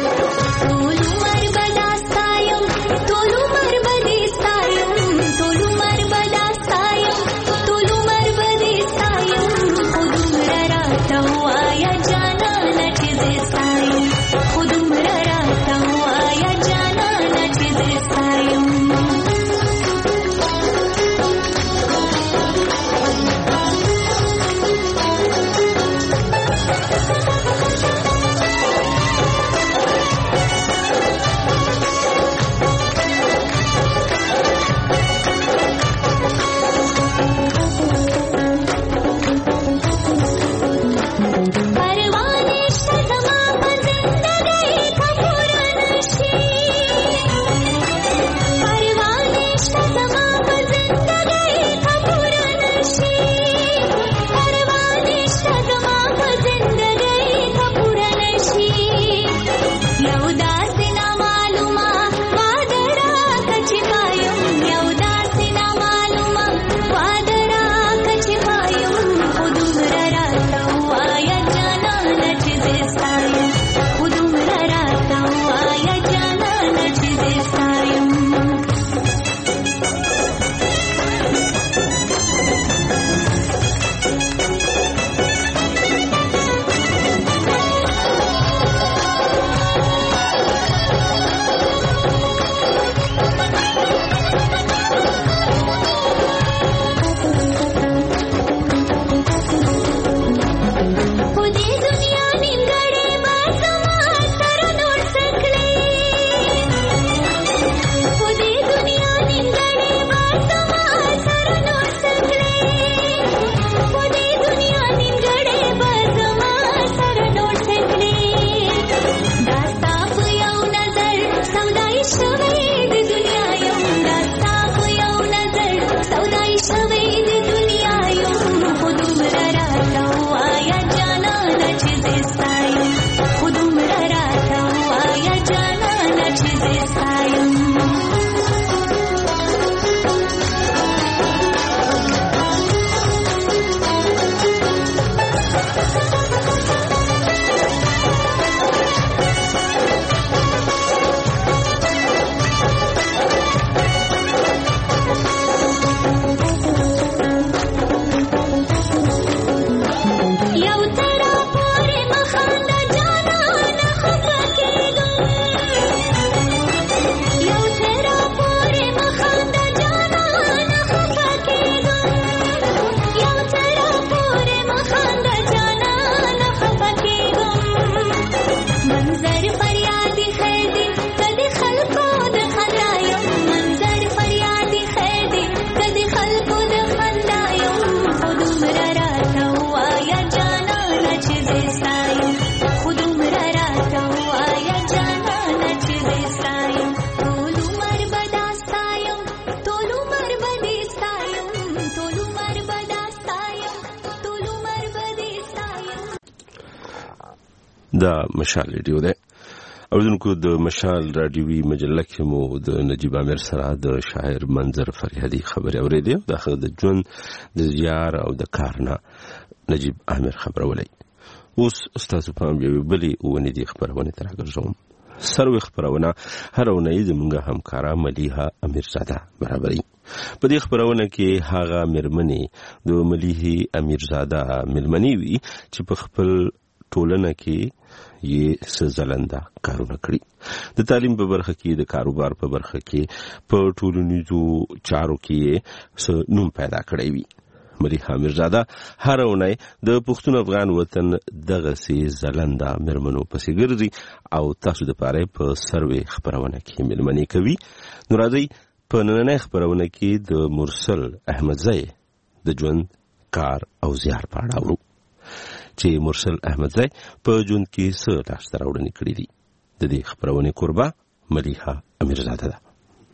S1: دا مشال ریډیو ده. اوردونکو د مشال رادیوي مجله کې مو د نجیب امیر سره د شاعر منظر فریادي خبرې اورېدې. د د ژوند د زیار او د کارنا نجیب امیر خبرولې. اوس استاد په ام یو بلی ونې دی خبرونه تر راګرځوم. سروي خبرونه هر اونۍ زموږ همکارا ملیحه امیرزاده برابرۍ. په دې خبرونه کې هغه مېرمنې د ملیحه امیرزاده ملمنې وي چې په خپل ټولنه کې یې سزلنده کارونه کړی. د تعلیم په برخه کې، د کاروبار په برخه کې، په ټولنیزو چارو کې نوم پیدا کړی وي. ملیحه امیرزاده هر اونۍ د پښتون افغان وطن دغه سي زلنده مېرمنو پسې ګرځي او تاسو د پاره په سروي خبرونه کې ملمنې کوي. نو راځي په نننۍ خبرونه کې د مرسل احمدزی د ژوند، کار او زیار په اړه اورو چې مرسل احمدزی په ژوند کې څه لاسته راوړنې کړې دي. د دې خبرونې کوربه ملیحه امیرزاده ده.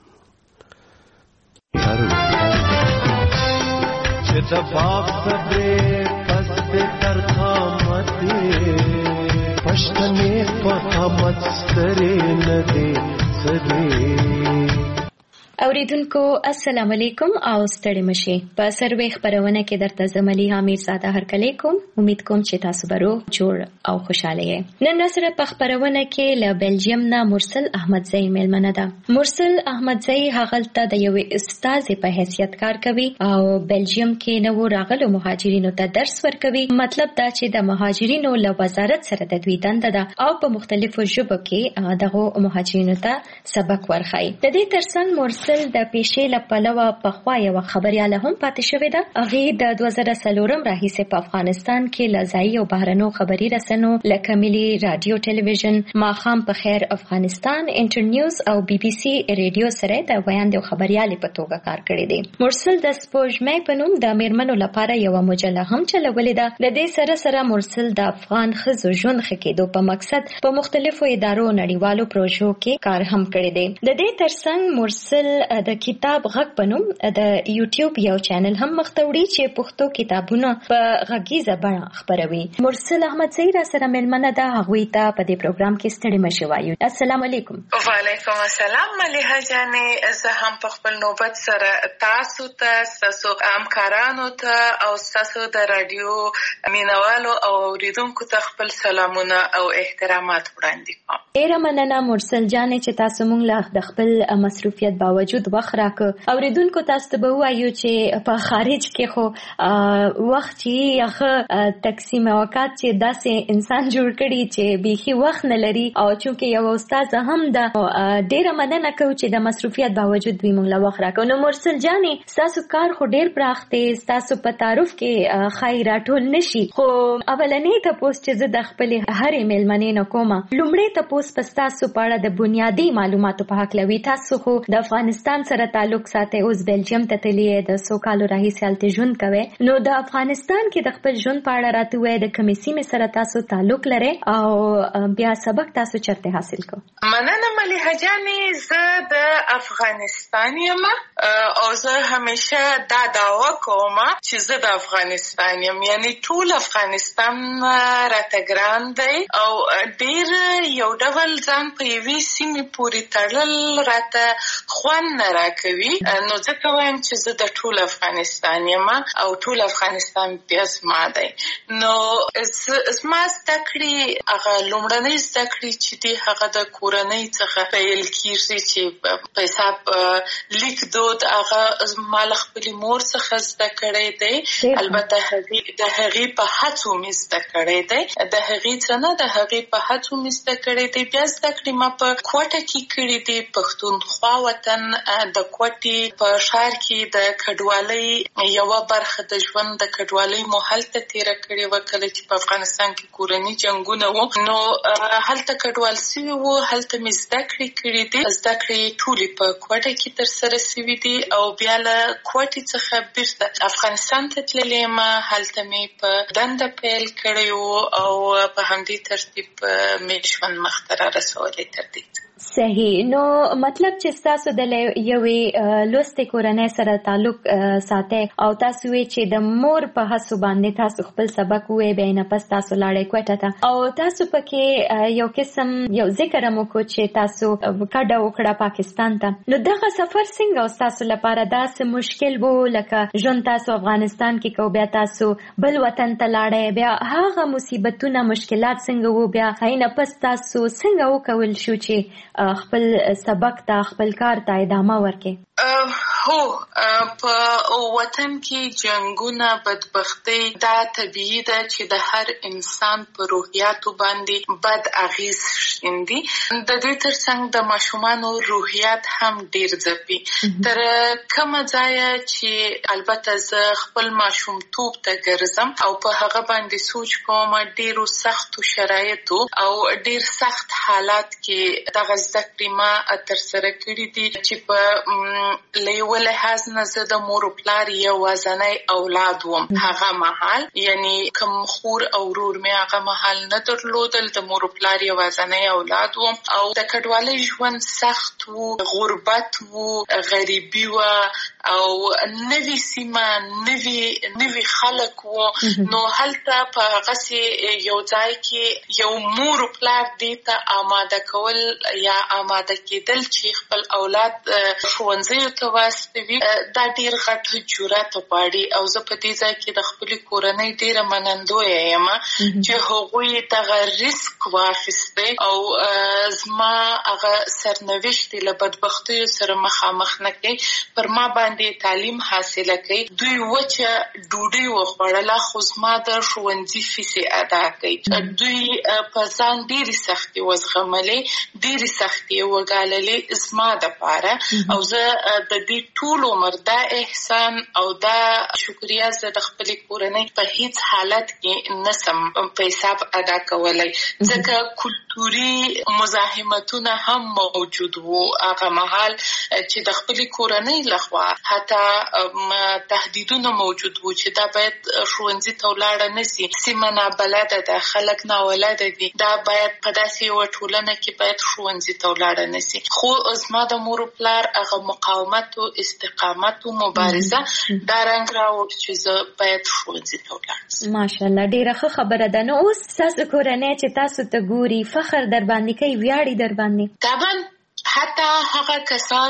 S1: چې د باغ سبې پس دې تر خامتې پښتنې په خامت سترې نه دې سدې.
S5: اوریدونکو السلام علیکم او ستړي مشي. په سروي خبرونه کې درته زملیحه امیرزاده هرکلی کوم. امید کوم چې تاسو به روغ جوړ او خوشاله یې. نن سره په خبرونه کې له بلجیم نه مرسل احمدزی میلمنه ده. مرسل احمدزی هغلته د یو استاد په حیثیت کار کوي او بلجیم کې نو راغلو مهاجرینو ته درس ورکوي. مطلب دا چې د مهاجرینو له وزارت سره د دوی دنده ده او په مختلفو ژبو کې دغه مهاجرینو ته سبق ورخایي. د دې ترڅنګ مرسل د پیښې له پلوه پخوا یوه خبریاله هم پاتې شوې ده. هغې د دوه زره څلورم راهیسې په افغانستان کې له ځایي او بهرنیو خبري رسنو لکه ملي راډیو ټلویزیون، ماښام په خیر افغانستان، انټرنیوز او بي بي سي ریډیو سره د ویاندې او خبریالې په توګه کار کړی دی. مرسل د سپوږمۍ په نوم د میرمنو لپاره یوه مجله هم چلولې ده. د دې سره سره مرسل د افغان ښځو ژوند ښه کېدو په مقصد په مختلفو ادارو نړیوالو پروژو کې کار هم کړی دی. د دې ترڅنګ مرسل د کتاب غږ په نوم د یوټیوب یو چینل هم مخته وړي چې پښتو کتابونه په غږیزه بڼه خپروي. مرسل احمدزی را سره مېلمنه ده. هغوی ته په دې پروګرام کې ستړي مشي وایو. السلام علیکم.
S6: وعلیکم السلام ملیحه جانې. زه هم په خپل نوبت سره تاسو ته، تاسو همکارانو ته او تاسو د رادیو مینوالو او اوریدونکو ته خپل سلامونه او احترامات وړاندې کوم.
S5: ډیره مننه مرسل جانې چې تاسو مونږ له د خپل مصروفیت باوجود وجود وخت راکړ. اوریدونکو تاسو ته به وایو چې په خارج کې خو وخت چې هغه تقسیم اوقات چې داسې انسان جوړ کړي چې بیخي وخت نه لري او چونکه یو استاد هم د ډیره مننه کوي چې د مصروفیت باوجود دوی موږ له وخت راکړ. نو مرسل جانې تاسو کار خو ډیر پراخ دی، تاسو په تعارف کې خیر راټول نشي، خو اولنې تاسو چې زه د خپل هرې مېلمنې نه کومه لومړی تاسو په تاسو په اړه د بنیادی معلوماتو په حق لوي. تاسو خو د افغانستان سره تعلق ساتي، اوس بلجیم ته تللی د څو کالو راهیسې هلته ژوند کوي. نو د افغانستان کې د خپل ژوند په اړه راته ووایئ، د کومې سیمې سره تاسو تعلق لرئ او بیا سبق تاسو چېرته حاصل کړ؟
S6: مننه ملیحه جانې. زه د افغانستان یم او زه همیشه دا دعوه کوم چې زه د افغانستان یم، یعنی ټول افغانستان راته ګران دی او ډېر یو ډول ځان په یوې سیمې پورې تړل راته خوند نه راکوي. نو ځکه وایم چې زه د ټول افغانستان یم او ټول افغانستان بیا زما دی. نو زما زده کړې هغه لومړنۍ زده کړې چې دي هغه د کورنۍ څخه پیل کېږي چې په حساب لیک دود هغه زما له خپلې مور څخه زده کړی دی. البته هغې د هغې په هڅو مې زده کړی دی، د هغې څه نه د هغې په هڅو مې زده کړی دی. بیا زده کړې ما په کوټه کې کړي دي، پښتونخوا وطن د کوټې په ښار کې د کډوالۍ یوه برخه د ژوند د کډوالۍ مو هلته تېره کړې وه. کله چې په افغانستان کې کورني جنګونه وو نو هلته کډوال سوي وو، هلته مې زده کړې کړي دي. زده کړې ټولې په کوټه کې ترسره سوي دي او بیا له کوټې څخه بیرته افغانستان ته تللې یم. هلته مې په دنده پیل کړی و او په همدې ترتیب مې ژوند مخته را رسولی تر دې.
S5: صحیح. نو مطلب چې تاسو د یوې لوستې کورنۍ سره تعلق ساتي او تاسو وی چې د مور په هڅو باندې تاسو خپل سبق وې بیا نه پس تاسو لاړې کوټه ته او تاسو پکې یو قسم یو ذکر مو کو چې تاسو کډه وکړه پاکستان ته. نو دغه سفر څنګه تاسو لپاره داسې مشکل وو لکه ژوند تاسو افغانستان کې کو بیا تاسو بل وطن ته لاړې بیا هغه مصیبتونه مشکلات څنګه وو بیا هیڅ پس تاسو څنګه وکول شو چې خپل سبق ته خپل کار ته ادامه ورکړي؟
S6: هو په وطن کې جنگونه بدبختی دا طبیعي ده چې د هر انسان په روحیاتو باندې بد اغیز شیندي. د دې ترڅنګ د ماشومانو روحیات هم ډیر ځپي تر کومه ځایه چې البته زه خپل ماشومتوب ته ګرځم او په هغه باندې سوچ کوم ډیرو سختو شرایطو او ډیر سخت حالات کې دغه زده کړې ما ترسره کړي دي چې په لیول لحاظ نه زه د مور او پلار یوازینی اولاد وم هغه مهال، یعنی کوم خور او ورور مې هغه مهال نه درلودل، د مور او پلار یوازینی اولاد وم او د کډوالۍ ژوند سخت وو، غربت وو، غریبي وو او نوی سیمه نوی نوی خلک وو. نو هلته په هغه یو ځای کې یو مور او پلار دې ته آماده کول یا آماده کېدل چې خپل اولاد ښوونځیو ته واستوي دا ډیر غټ جرأت غواړي او زه په دې ځای کې د خپلې کورنۍ ډیره منندویه یم چې هغوی دغه ریسک واخیستی او زما هغه سرنوشت له بدبختیو سره مخامخ نه کوي، پر ما باندې تعلیم حاصله کوي. دوی وچه ډوډۍ وخوړله خو زما د ښوونځي فیسې ادا کوي. دوی په ځان ډیرې سختۍ وزغملې، ډیرې سختۍ وګاللې زما دپاره او زه د دې ټول عمر دا احسان او دا شکریا زه د خپلې کورنۍ په هیڅ حالت کې نسم په حساب ادا کولای، ځکه کلتوري مزاحمتونه هم موجود وو هغه مهال چې د خپلې کورنۍ لخوا حتی تهدیدونه موجود وو چې دا باید ښوونځي ته ولاړه نسي، سیمه نابلده ده، خلک ناولده دي، دا باید په داسې یوه ټولنه کې باید ښوونځي ته ولاړه نسي. خو زما د مور او پلار هغه مقاومت او استقامت او مبارزه دا رنګ راوړ چې زه باید ښوونځي ته ولاړم.
S5: ماشاءالله ډیره ښه خبره ده. نو اوس تاسو کورنۍ چې تاسو ته ګوري فخر در باندې کوي، ویاړي در باندې؟
S6: طبعا حتی هغه کسان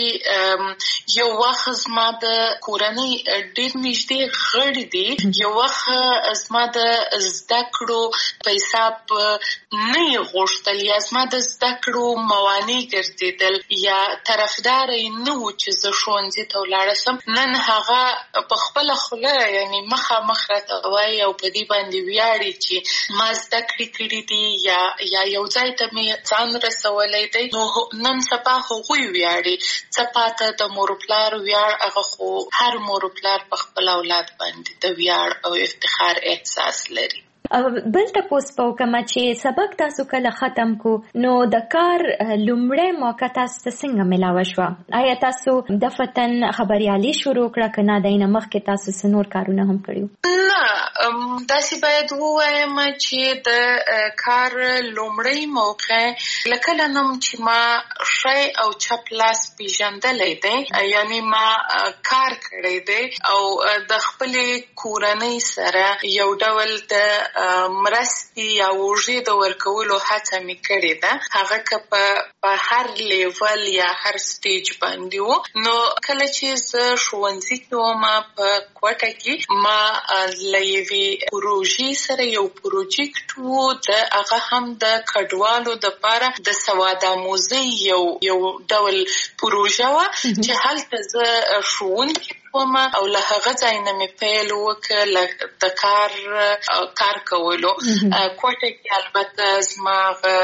S6: چې یو وخت زما د کورنۍ ډېر نږدې غړي دي، یو وخت زما د زده کړو په حساب نه یې غوښتل یا زما د زده کړو موانع ګرځېدل یا طرفدار یې نه و چې زه ښوونځي ته ولاړه سم، نن هغه په خپله خوله یعنې مخامخ راته وایي او په دې باندې ویاړي چې ما زده کړې کړي دي یا یا یو ځای ته مې ځان رسولی دی. نو نن سبا هغوی ویاړي، څه پاته د مور پلار ویاړ، هغه خو هر مور پلار په خپل اولاد باندې د ویاړ او افتخار احساس لري.
S5: بل تاسو په کومه چې سبق تاسو کله ختم کو نو د کار لومړی موقع تاسو ته څنګه ملاوه شو؟ آیا تاسو د فتن خبريالي شروع کړه کنه د نه مخکې تاسو سنور کارونه هم کړیو؟
S6: نه، داسې باید ووایم چې د کار لومړی موقع لکه نم چې ما شای او چپ لاس پیژندلی دی، یعنی ما کار کړی دی او د خپلې کورنۍ سره یو ډول د مرستې یا وژې د ورکولو هڅه مې کړې ده، هغه که په هر لیول یا هر سټیج باندې و. نو کله چې زه ښوونځي کې وم په کوټه کې، ما له یوې پروژې سره یو پروجیکټ و، د هغه هم د کډوالو دپاره د سواد آموزۍ یو یو ډول پروژه وه چې هلته زه ښوونکې وم او له هغه ځای نه مې پیل وکړ د کار کار کولو. کوټه کې البته زما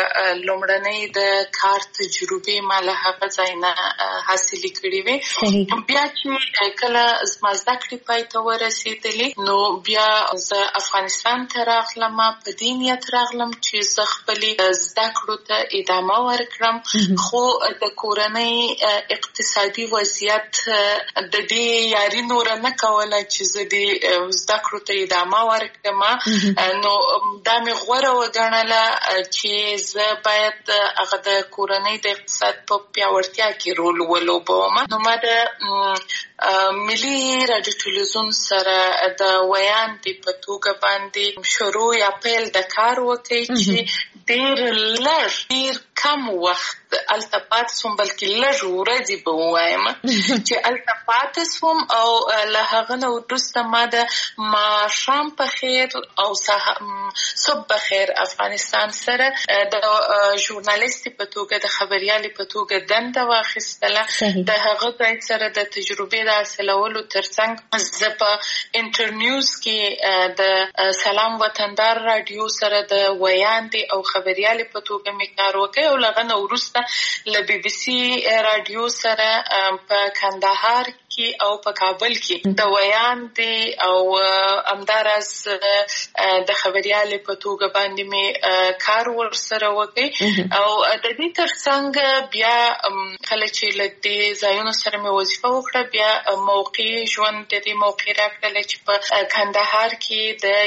S6: لومړنۍ د کار تجربې ما له هغه ځای نه حاصلې کړې وې. بیا چې کله زما زده کړې پای ته ورسېدلې نو بیا زه افغانستان ته راغلم، په دې نیت راغلم چې زه خپلې زده کړو ته ادامه ورکړم، خو د کورنۍ اقتصادي وضعیت د دې تیاری نور نه کوله چې زه د زده کړو ته ادامه ورکړم. نو دا مې غوره وګڼله چې زه باید هغه د کورنۍ د اقتصاد په پیاوړتیا کې رول ولوبوم. نو ما د ملي راډیو ټلویزیون سره د ویاندې په توګه باندې شروع یا پیل د کار وکړ چې ډېر لږ ډېر کم وخت الته پاتې سوم، بلکې لږ ورځې به ووایم چې الته پاتې سوم. او له هغه نه وروسته ما د ماښام په خیر او صبح په خیر افغانستان سره د ژورنالیستې په توګه د خبریالې په توګه دنده واخیستله. د هغه ځای سره د تجربې د حاصلولو ترڅنګ زه په انټرنیوز کې د سلام وطندار راډیو سره د ویاندې او خبریالې په توګه مې کار وکړ. او له هغه نه وروسته له بي بي سي راډیو سره په کندهار کې او په کابل کې د ویاندې او همداراز د خبریالې په توګه باندې مې کار ورسره وکړ. او د دې ترڅنګ بیا کله چې له دې ځایونو سره مې وظیفه وکړه، بیا موقع ژوند د دې موقع راکړله چې په کندهار کې د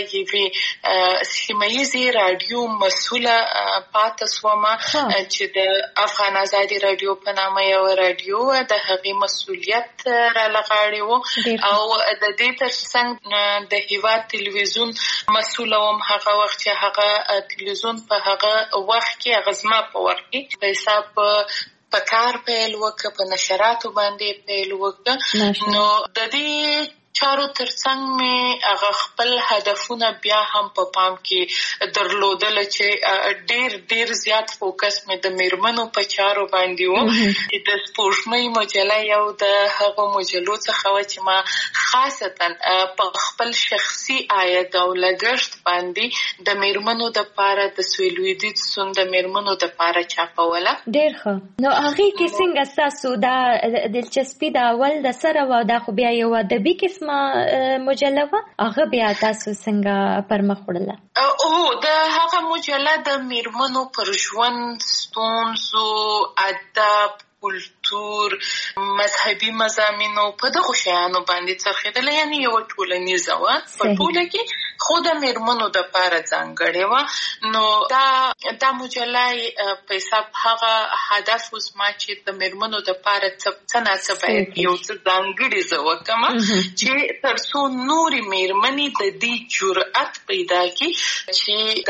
S6: یوې سیمه ییزې راډیو مسؤله پاتې سوم چې د افغان ازادي راډیو په نامه یو راډیو د هغې مسؤلیت را لغاړې وو. او د دې ترڅنګ د هیواد تلویزیون مسؤله وم هغه وخت چې هغه تلویزیون په هغه وخت کې هغه زما په وخت کې په حساب په کار پیل وکړه، په نشراتو باندې پیل وکړه. نو د دې چارو ترڅنګ مې هغه خپل هدفونه بیا هم په پام کې درلودل چې ډیر ډیر زیات فوکس مې د میرمنو په چارو باندې وو. چې د سپوږمۍ مجله یو د هغو مجلو څخه وه چې ما خاصتا په خپل شخصي عاید او لګښت باندې د میرمنو دپاره د سویل لویدیځ سون د میرمنو دپاره چاپوله.
S5: ډیر ښه. نو هغې کې څنګه ستاسو دا دلچسپي د اول د سره وه، دا خو بیا یو ادبي قسمه مجله وه، هغه بیا تاسو څنګه پرمخ وړله؟
S6: او د هغه مجله د میرمنو پر ژوند، ستونزو، ادب، کلتور، مذهبي مضامینو په دغو شیانو باندې څرخېدله. یعنې یوه ټولنیزه وه په ټوله کې، خو د میرمنو دپاره ځانګړې وه. نو دا دا مجله په حساب هغه هدف و زما چې د میرمنو دپاره څه ناڅه باید یو څه ځانګړي زه وکړم چې تر څو نورې میرمنې د دې جرأت پیدا کړي چې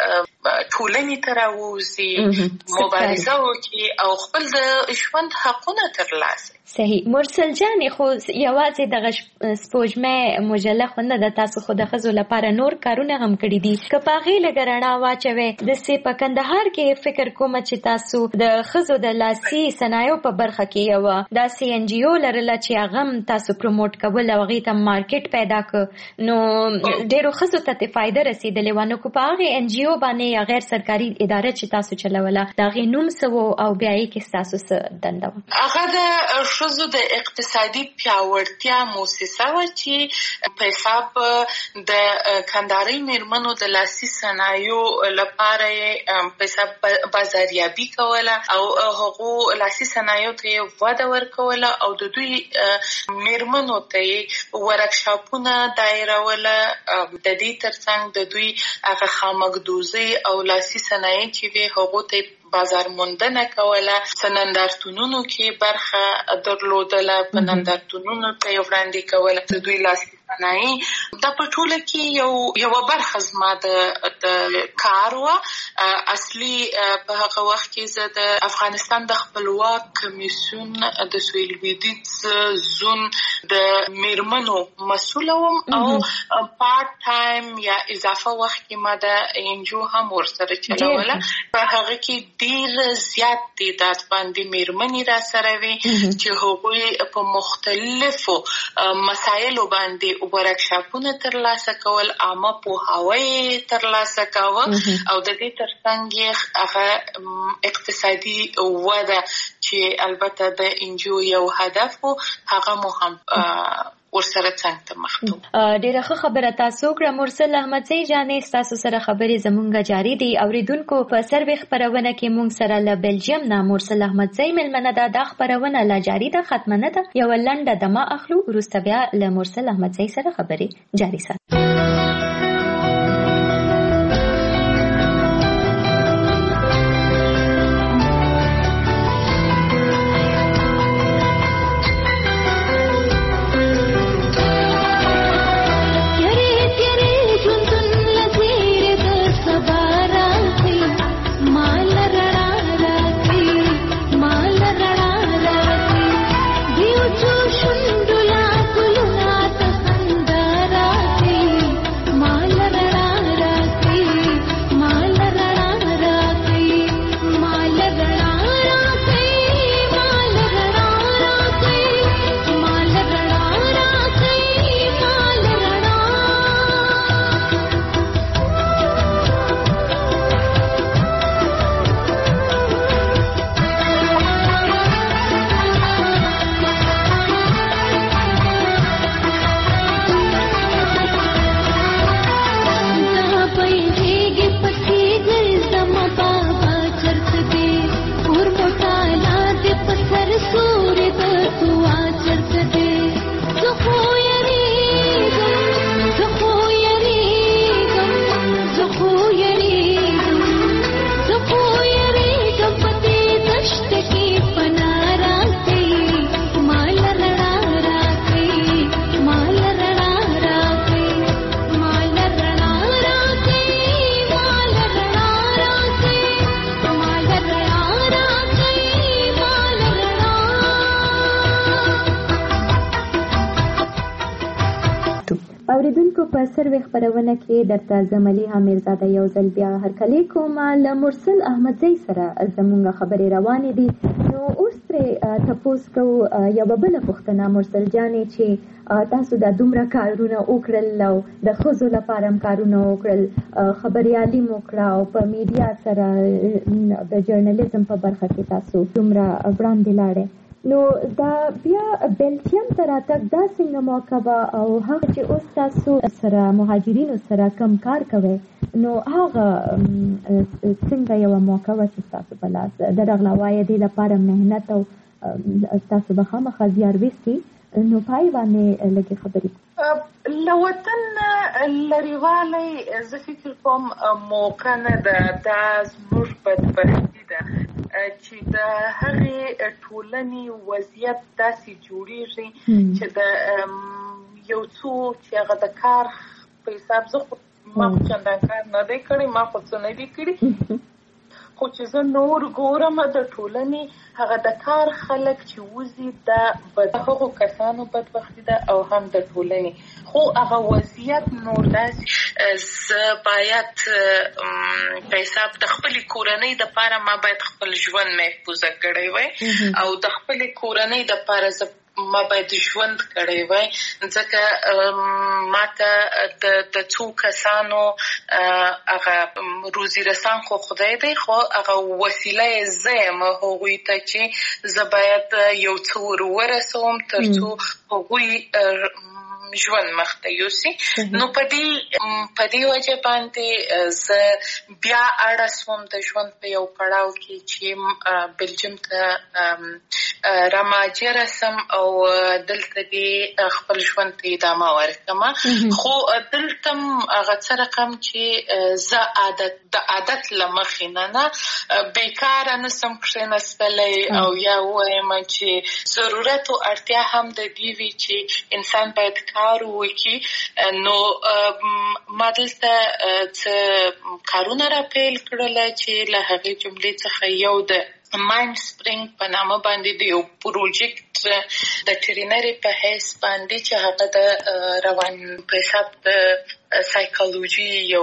S6: د ټولنې ته راووځي، مبارزه وکړي او خپل د ژوند حقونه ترلاسه.
S5: صحیح. مرسل جانې، خو یوازې دغه سپوږمۍ مجله خو نه ده، تاسو خو د ښځو لپاره نور کارونه هم کړي دي. که په هغې لږه رڼا واچوئ، داسې په کندهار کې فکر کومه چې تاسو د ښځو د لاسي صنایعو په برخه کې یوه داسې ان جی او لرله چې هغه هم تاسو پروموټ کول او هغې ته مارکیټ پیدا کړ، نو ډېرو ښځو ته فایده رسېدلې وه. نو که په هغې ان جی او باندې یا غیر سرکاري اداره چې تاسو چلوله، د هغې نوم څه و او بیا یې کې ستاسو څه دنده وه؟
S6: هغه د ښځو د اقتصادي پیاوړتیا موسسه وه چې په حساب د کندهاري میرمنو د لاسي صنایعو لپاره یې په حساب بازاریابي کوله او هغو لاسي صنایعو ته یې وده ورکوله او د دوی میرمنو ته یې ورکشاپونه دایروله. د دې ترڅنګ د دوی هغه خامکدوزۍ او لاسي صنایع چې وې هغو ته بازار موندنه کوله. په نندارتونونو کې برخه درلودله، په نندارتونونو ته یې وړاندې کوله د دوی لاسي صنایع. دا په ټوله کې یو یوه برخه زما د کار وه. اصلي په هغه وخت کې زه د افغانستان د خپلواک کمیسیون د سویل لویدیځ زون د میرمنو مسؤله وم او پارت ټایم یا اضافه وخت کې ما د انجو هم ورسره چلوله. په هغه کې ډېر زیات تعداد باندې میرمنې را سره وي چې هغوی په مختلفو مسایلو باندې ورکشاپونه ترلاسه کول، عامه پوهاوی ترلاسه کاوه او د دې ترڅنګ یې هغه اقتصادي وده چې البته د انجو یو هدف و هغه مو هم ورسره څنګه مخ ته.
S5: ډیره ښه خبره تاسو کړه مرسل احمدزی جانې، تاسو سره خبرې زمونږ جاری دي. اوریدونکو په سروي خبرونه کې مونږ سره له بلجیم نه مرسل احمدزی ملمنه ده. دا خبرونه لا جاری ده، ختم نه ده. یو لنډه دمه اخلو، وروسته بیا له مرسل احمدزی سره خبرې جاری ساتو. اوریدونکو په سروي خبرونه کې درته زملي حمیرزاده یو ځل بیا هرکلی کوم. له مرسل احمدزی سره زمونږ خبرې روانې دي. نو اوس پرې تپوس کوو یوه بله پوښتنه مرسل جانې چې تاسو دا دومره کارونه وکړل او د ښځو لپاره هم کارونه وکړل، خبریالي مو کړه او په میډیا سره د جرنالیزم په برخه کې تاسو دومره وړاندې لاړئ. نو دا بیا بلجیم ته راتګ دا څنګه موقع وه او هغه چې اوس تاسو سره مهاجرینو سره کم کار کوئ نو هغه څنګه یوه موقع وه چې ستاسو په لاس د رغلاوایه دې لپاره محنت او ستاسو به خامخا زیار ویستي، نو پای باندې لږې خبرې
S6: له وطن لرېوالی زه فکر کوم موقع نه ده، دا زموږ بدبختي ده چې د هغې ټولنې وضعیت داسې جوړېږي چې د یو څو چې هغه د کار په حساب زه خو ما خو چندان کار نه دی کړی، ما خو څه نه دی کړي، خو چې زه نور ګورم د ټولنې هغه د کار خلک چې وځي د هغو کسانو بدبختي ده او هم د ټولنې، خو هغه وضعیت نور داسې زه باید په حساب د خپلې کورنۍ دپاره ما باید خپل ژوند محفوظه کړی وای او د خپلې کورنۍ دپاره زه ما باید ژوند کړی وای، ځکه ما ته د څو کسانو هغه روزي رسان خو خدای دی، خو هغه وسیله یې زه یم هغوی ته چې زه باید یو څه ور ورسوم تر څو هغوی ژوند مخته یوسي. نو په دې په دې وجه باندې زه بیا اړه سوم د ژوند په یو پړاو کې چې بلجیم ته رامهاجره سم او دلته دې خپل ژوند ته ادامه ورکړم، خو دلته هغه څه رقم چې زه عادت د عادت له مخې نه نه بیکاره نه سم کښېنستلی او یا ووایم چې ضرورت او اړتیا هم د دې وي چې انسان باید کار وکړي. نو ما دلته څه کارونه را پیل کړل چې له هغې جملې څخه یو د ماینډ سپرینګ په نامه باندې د یو پروجیکټ د ټرینري په حیث باندې چې هغه د روان په حساب د سایکولوژي یو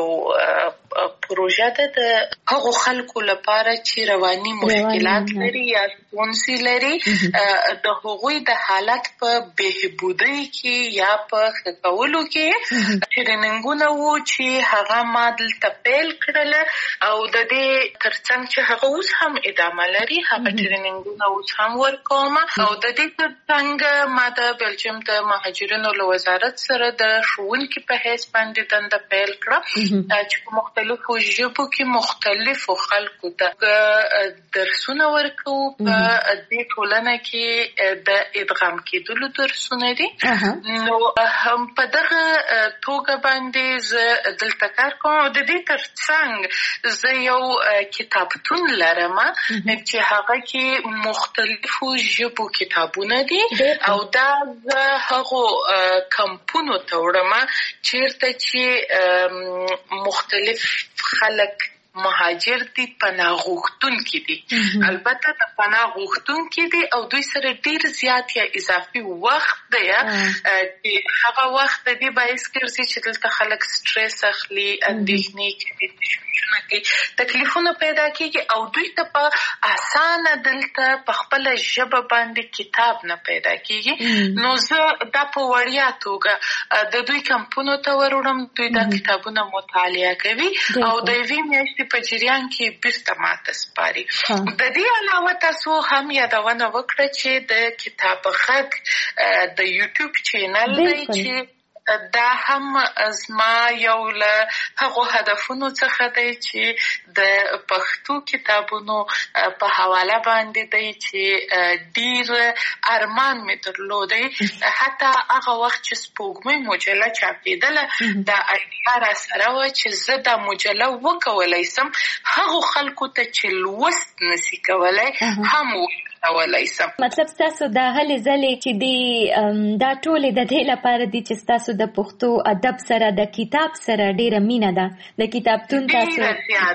S6: پروژه ده د هغو خلکو لپاره چې رواني مشکلات لري یا ستونزې لري د هغوی د حالت په بهبودۍ کې یا په ښه کولو کې ټریننګونه وو چې هغه ما دلته پیل کړل او د دې ترڅنګ چې هغه اوس هم ادامه لري هغه ټریننګونه اوس هم ورکوم او د دې ترڅنګ ما د بلجیم د مهاجرینو له وزارت سره د ښوونکي په حیث باندې دنده پیل کړه چې په مختلفو ژبو کې مختلفو خلکو ته درسونه ورکو په دې ټولنه کې د ادغام کېدلو درسونه دي نو هم په دغه توګه باندې زه دلته کار کوم او د دې ترڅنګ زه یو کتابتون لرم چې هغه کې مختلفو ژبو کتابونه دي او دا زه هغه کمپونو ته وړم چیرته چې مختلف خلک مهاجر دي پناه غوښتونکي دي البته د پناه غوښتونکي دي او دوی سره ډیر زیات یا اضافي وخت دی چې هغه وخت دی باعث ګرځي چې دلته خلک سټرس اخلي اندېښنې کوي تکلیفونه پیدا کیږي او دوی ته په اسانه دلته په خپل ژبه باندې کتاب نه پیدا کیږي نو زه دا په وړیا توګه د دوی کمپونو ته وروړم دوی دا کتابونه مطالعه کوي او د یوې میاشتې په جریان کې بیرته ماته سپاري د دې علاوه تاسو هم یادونه وکړه چې د کتاب غږ د یوټیوب چینل دی چې دا هم زما یو له هغو هدفونو څخه دی چې د پښتو کتابونو په حواله باندې دی چې ډیر ارمان مې درلودی حتی هغه وخت چې سپوږمۍ مجله چاپېدله دا ایډیا را سره وه چې زه دا مجله وکولی سم هغو خلکو ته چې لوست نسي کولی هم وکولی سم
S5: مطلب ستاسو د هلې ځلې چې دی دا ټولې د دې لپاره دي چې ستاسو د پښتو ادب سره د کتاب سره ډیره مینه ده د کتابتون تاسو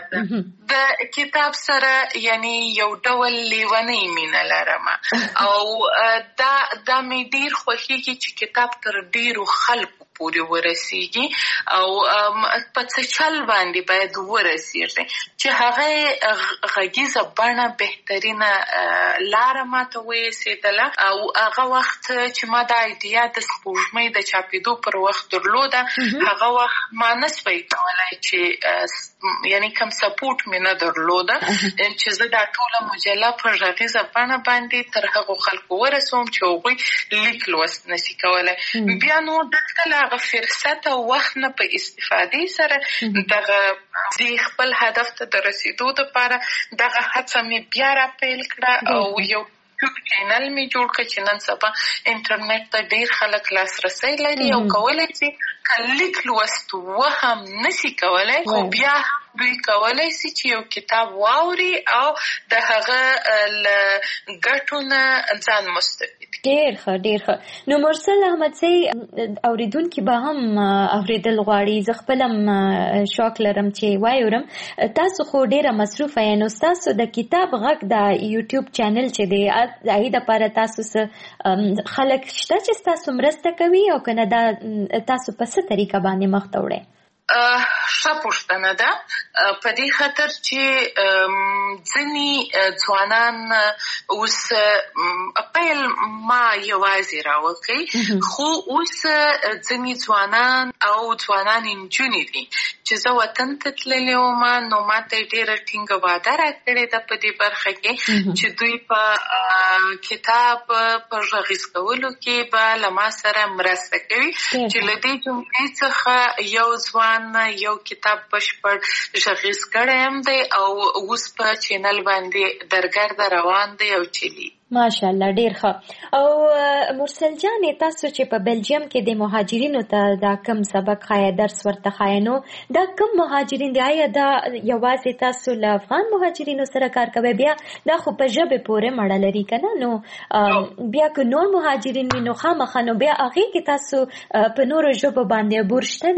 S6: د کتاب سره یعنی یو ډول لیونی مینه لرم او دا دا مې ډیر خوښیږي چې کتاب تر ډیرو خلکو پورې ورسیږي او په څه چل باندې باید ورسیږي چې هغه غږیزه بڼه بهترینه لاره ماته ویسېدله او هغه وخت چې ما دا ایډیا د سپوږمۍ د چاپېدو پر وخت درلوده هغه وخت ما نسوی کولی چې یعنی کم سپورټ مې نه درلوده چې زه دا ټوله مجله په غږیزه بڼه باندې تر هغو خلکو ورسوم چې هغوی لیک لوست نسي کولی بیا نو دلته له هغه فرصت او وخت نه په استفادې سره دغه دې خپل هدف ته د رسېدو دپاره دغه هڅه مې بیا را پیل کړه او یو یوټیوب چینل مې جوړ کړ چې نن سبا انټرنیټ ته ډیر خلک لاسرسی لري او کولی شي که لیک لوست وهم نسي کولی خو بیا دوی کولی شي چې یو کتاب واوري او د هغه له ګټو نه ځان مستفید کړي.
S5: ډیر ښه ډیر ښه. نو مرسل احمدزی اوریدونکي به هم اوریدل غواړي زه خپل هم شوق لرم چې واورم تاسو خو ډیره مصروفه یې نو تاسو د کتاب غږ د یوټیوب چینل چې دی د هغې دپاره تاسو څه خلک شته چې تاسو مرسته کوي او که نه دا تاسو په څه طریقه باندې مخ ته وړئ؟
S6: ښه پوښتنه ده په دې خاطر چې ځینې ځوانان اوس پیل ما یوازې راوکړئ خو اوس ځینې ځوانان او ځوانان نجونې دي چې زه وطن ته تللې وم نو ما ته یې ډېره ټینګه وعده راکړې ده په دې برخه کې چې دوی په کتاب په غږیز کولو کې به له ما سره مرسته کوي چې له دې جملې څخه یو ځوان یو کتاب بشپړ غږیز کړی یم دی او اوس په چینل باندې درګرده روان دی او چلی
S5: ماشاءالله ډیر ښه. او مرسل جانې تاسو چې په بلجیم کې د مهاجرینو ته دا کم سبق خایه درس ورته خایه نو دا کم مهاجرین دی آیا دا یوازې تاسو له افغان مهاجرینو سره کار کوئ بیا دا خو په ژبې پورې مړه لري که نه نو بیا که نور مهاجرین وي نو خامخا نو بیا هغې کې تاسو په نورو ژبو باندې عبور شته دی؟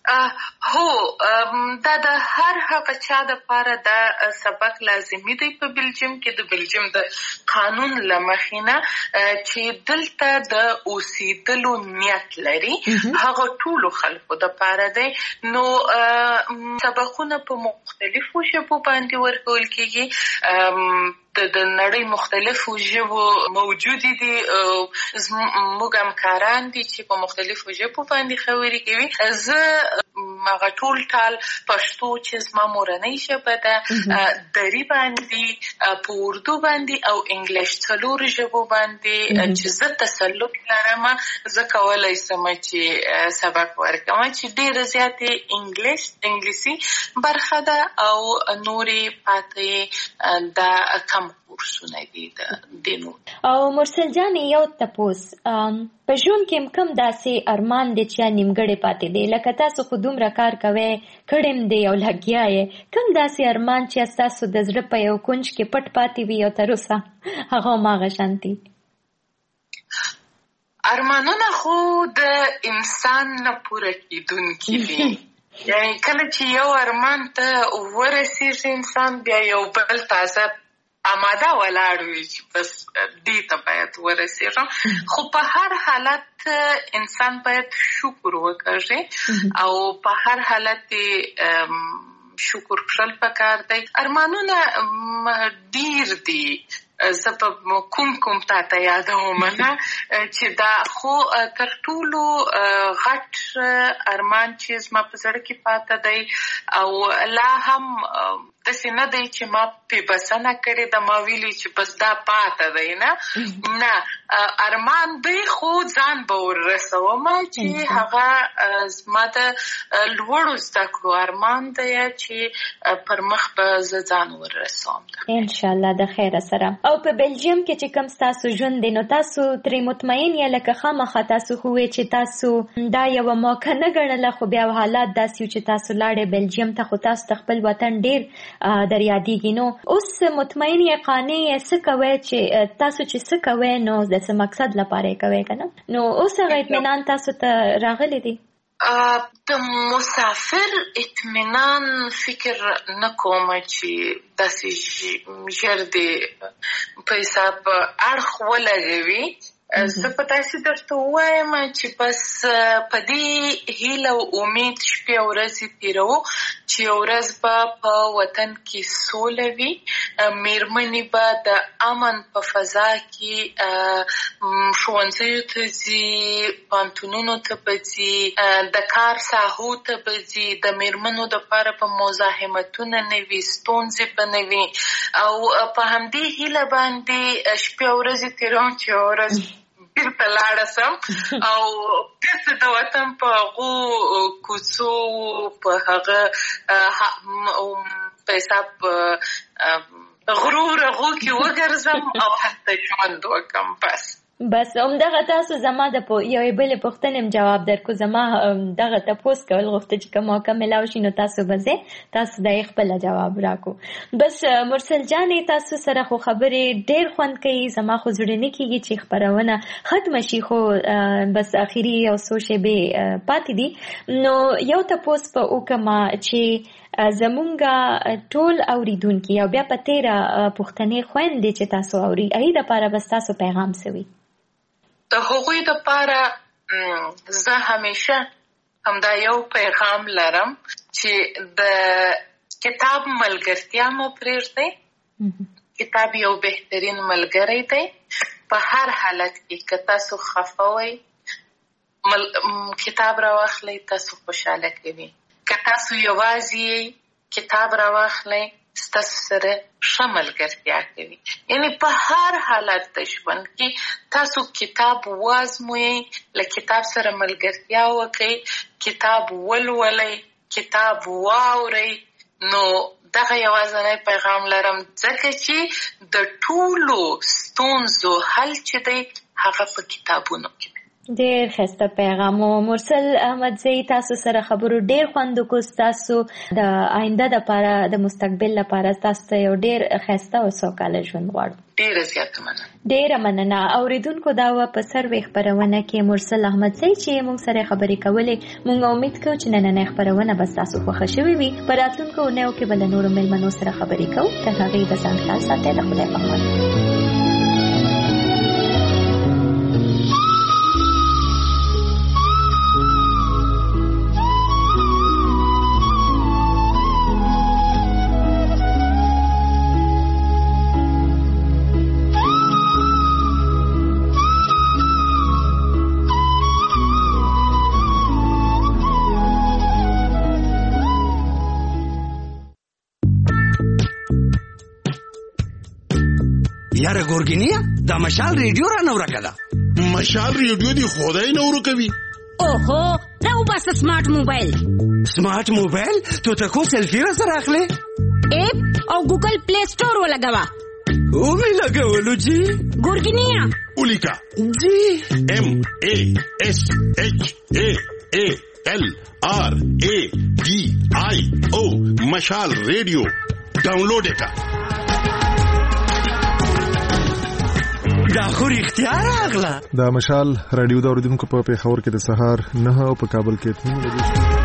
S6: هو دا د هر هغه چا دپاره دا سبق لازمي دی په بلجیم کې د بلجیم د قانون له مخې نه چې دلته د اوسېدلو نیت لري هغه ټولو خلکو دپاره دی. نو سبقونه په مختلفو ژبو باندې ورکول کېږي. د نړۍ مختلفو ژبو موجودې دي. موږ همکاران دي چې په مختلفو ژبو باندې خبرې کوي. زه هغه ټول ټال پښتو چې زما مورنۍ ژبه ده دري باندې په اردو باندې او انګلیش څلورو ژبو باندې چې زه تسلط لرم زه کولی شم چې سبق ورکړم چې ډېره زیاتې انګلیش انګلیسي برخه ده او نورې پاتې دا کم کورسونه دي د نو.
S5: او مرسل جان یو تپوس په ژوند کې کوم داسې ارمان دی چې نیمګړی پاتې دی لکه تاسو خو دومره کار کوئ کړم دی او لګیا یې کوم داسې ارمان چې تاسو د زړه په یو کونج کې پټ پاتې وي او تر اوسه هغه هماغه شانتي؟
S6: ارمانونه خو د انسان نه پوره کېدونکي دي. یعنې کله چې یو ارمان ته ورسېږي انسان بیا یو بل تازه آماده ولاړ وي چې بس دې ته باید ورسېږم. خو په هر حالت انسان باید شکر وکړي او په هر حالت شکر کړل پکار دی. ارمانونه ډېر دي. زه په کوم کوم تا ته یادوم نه چې دا خو تر ټولو غټ ارمان چې زما په زړه کې پاته دی او لا هم داسې نه دی چې ما پې بسنه کړې ده ما ویلي چې بس دا پاته دی نه نه ارمان دی خو ځان به وررسوم چې هغه زما د لوړو زده کړو ارمان دی چې پر مخ به زه ځان وررسوم.
S5: انشاءالله د خیره سره. او په بلجیم کې چې کوم ستاسو ژوند دی نو تاسو ترې مطمئن یا لکه خامخا تاسو خو وی چې تاسو دا یوه موقع نه ګڼله خو بیا حالات داسې چې تاسو لاړې بلجیم ته خو تاسو د خپل وطن ډېر در یادېږي. نو اوس مطمئن یا قانع څه کوئ چې تاسو چې څه کوئ نو د څه مقصد لپاره یې کوئ که نه؟ نو اوس هغه اطمینان تاسو ته راغلی دی؟
S6: د مسافر اطمینان فکر نه کوم چې داسې ژر دې په حساب اړخ ولګوي. زه په داسې درته ووایم چې بس په دې هیله او امید شپې او ورځې تېروو چې یو ورځ به په وطن کې سوله وي. مېرمنې به د امن په فضا کې ښوونځیو ته ځي پوهنتونونو ته به ځي د کار ساحو ته به ځي د مېرمنو دپاره به مزاحمتونه نه وي ستونزې به نه وي او په همدې هیله باندې شپې او ورځې تېروم چې یوه ورځ بیرته لاړه سم او بیرته د وطن په هغو کوڅو په هغه په حساب غرور هغو کې وګرځم او هلته ژوند وکړم. بس
S5: بس همدغه تاسو زما د یوې بلې پوښتنې هم جواب درکو. زما دغه تپوس کول غوښته چې که موقع میلاو شي نو تاسو به ځئ تاسو د یې خپله جواب راکو. بس مرسل جانې تاسو سره خو خبرې ډېر خوند کوي. زما خو زړه نه کېږي چې خپرونه ختمه شي خو بس اخري یو څو شیبې پاتې دي. نو یو تپوس په وکړمه چې زمونږ ټول اوریدونکي او بیا په تېره پوښتنې خویندې چې تاسو اوري هغې دپاره به ستاسو پیغام څه وي؟
S6: د هغوی دپاره زه همیشه همدا یو پیغام لرم چې د کتاب ملګرتیا مه پرېږدئ. کتاب یو بهترین ملګری دی. په هر حالت کې که تاسو خفه وئ کتاب راواخلئ تاسو خوشحاله کوي. که تاسو یوازې یئ کتاب راواخلئ ستاسو سره ښه ملګرتیا کوي. یعنې په هر حالت د ژوند کې تاسو کتاب وازموئ له کتاب سره ملګرتیا وکړئ کتاب ولولئ کتاب واورئ. نو دغه یوازینی پیغام لرم ځکه چې د ټولو ستونزو حل چې دی هغه په کتابونو کې دی.
S5: ډیر خسته پیغام او مرسل احمد زئی تاسو سره خبرو ډیر خوند کو تاسو د آینده د لپاره د مستقبل لپاره تاسو یو ډیر خسته او سوکاله ژوند غواړو.
S6: ډیر زیات مننه.
S5: ډیر مننه. اوریدونکو دا و په سروي خبرونه کې مرسل احمد زئی چې موږ سره خبرې کولې. موږ امید کوو چې نن نه خبرونه بس تاسو خوښ شوي وي. په راتلونکو نو کې بل نور ملمنو سره خبرې کوو. تر هغه د ځان خیال ساتئ. د خدای په امان.
S7: یاره ګورګینیا دا مشال ریډیو را نو راکړه.
S8: مشال ریډیو دی خدای نو ورکوي.
S9: اوهو راو بس سمارټ موبایل.
S7: سمارټ موبایل ته تاسو سلفي را سره اخلي؟
S9: اپ او ګوګل پلی سٹور ولګوا.
S7: او می لګولو جی
S9: ګورګینیا
S8: ولیکا
S7: جی
S8: ام ا اس اچ ا ا ال آر ا ډي آی او مشال ریډیو ډاونلوډ وکړه.
S7: دا خو اختیار اغلا.
S10: دا مشال رادیو دا اوریدونکو په پیښور کې د سهار نه او په کابل کې اته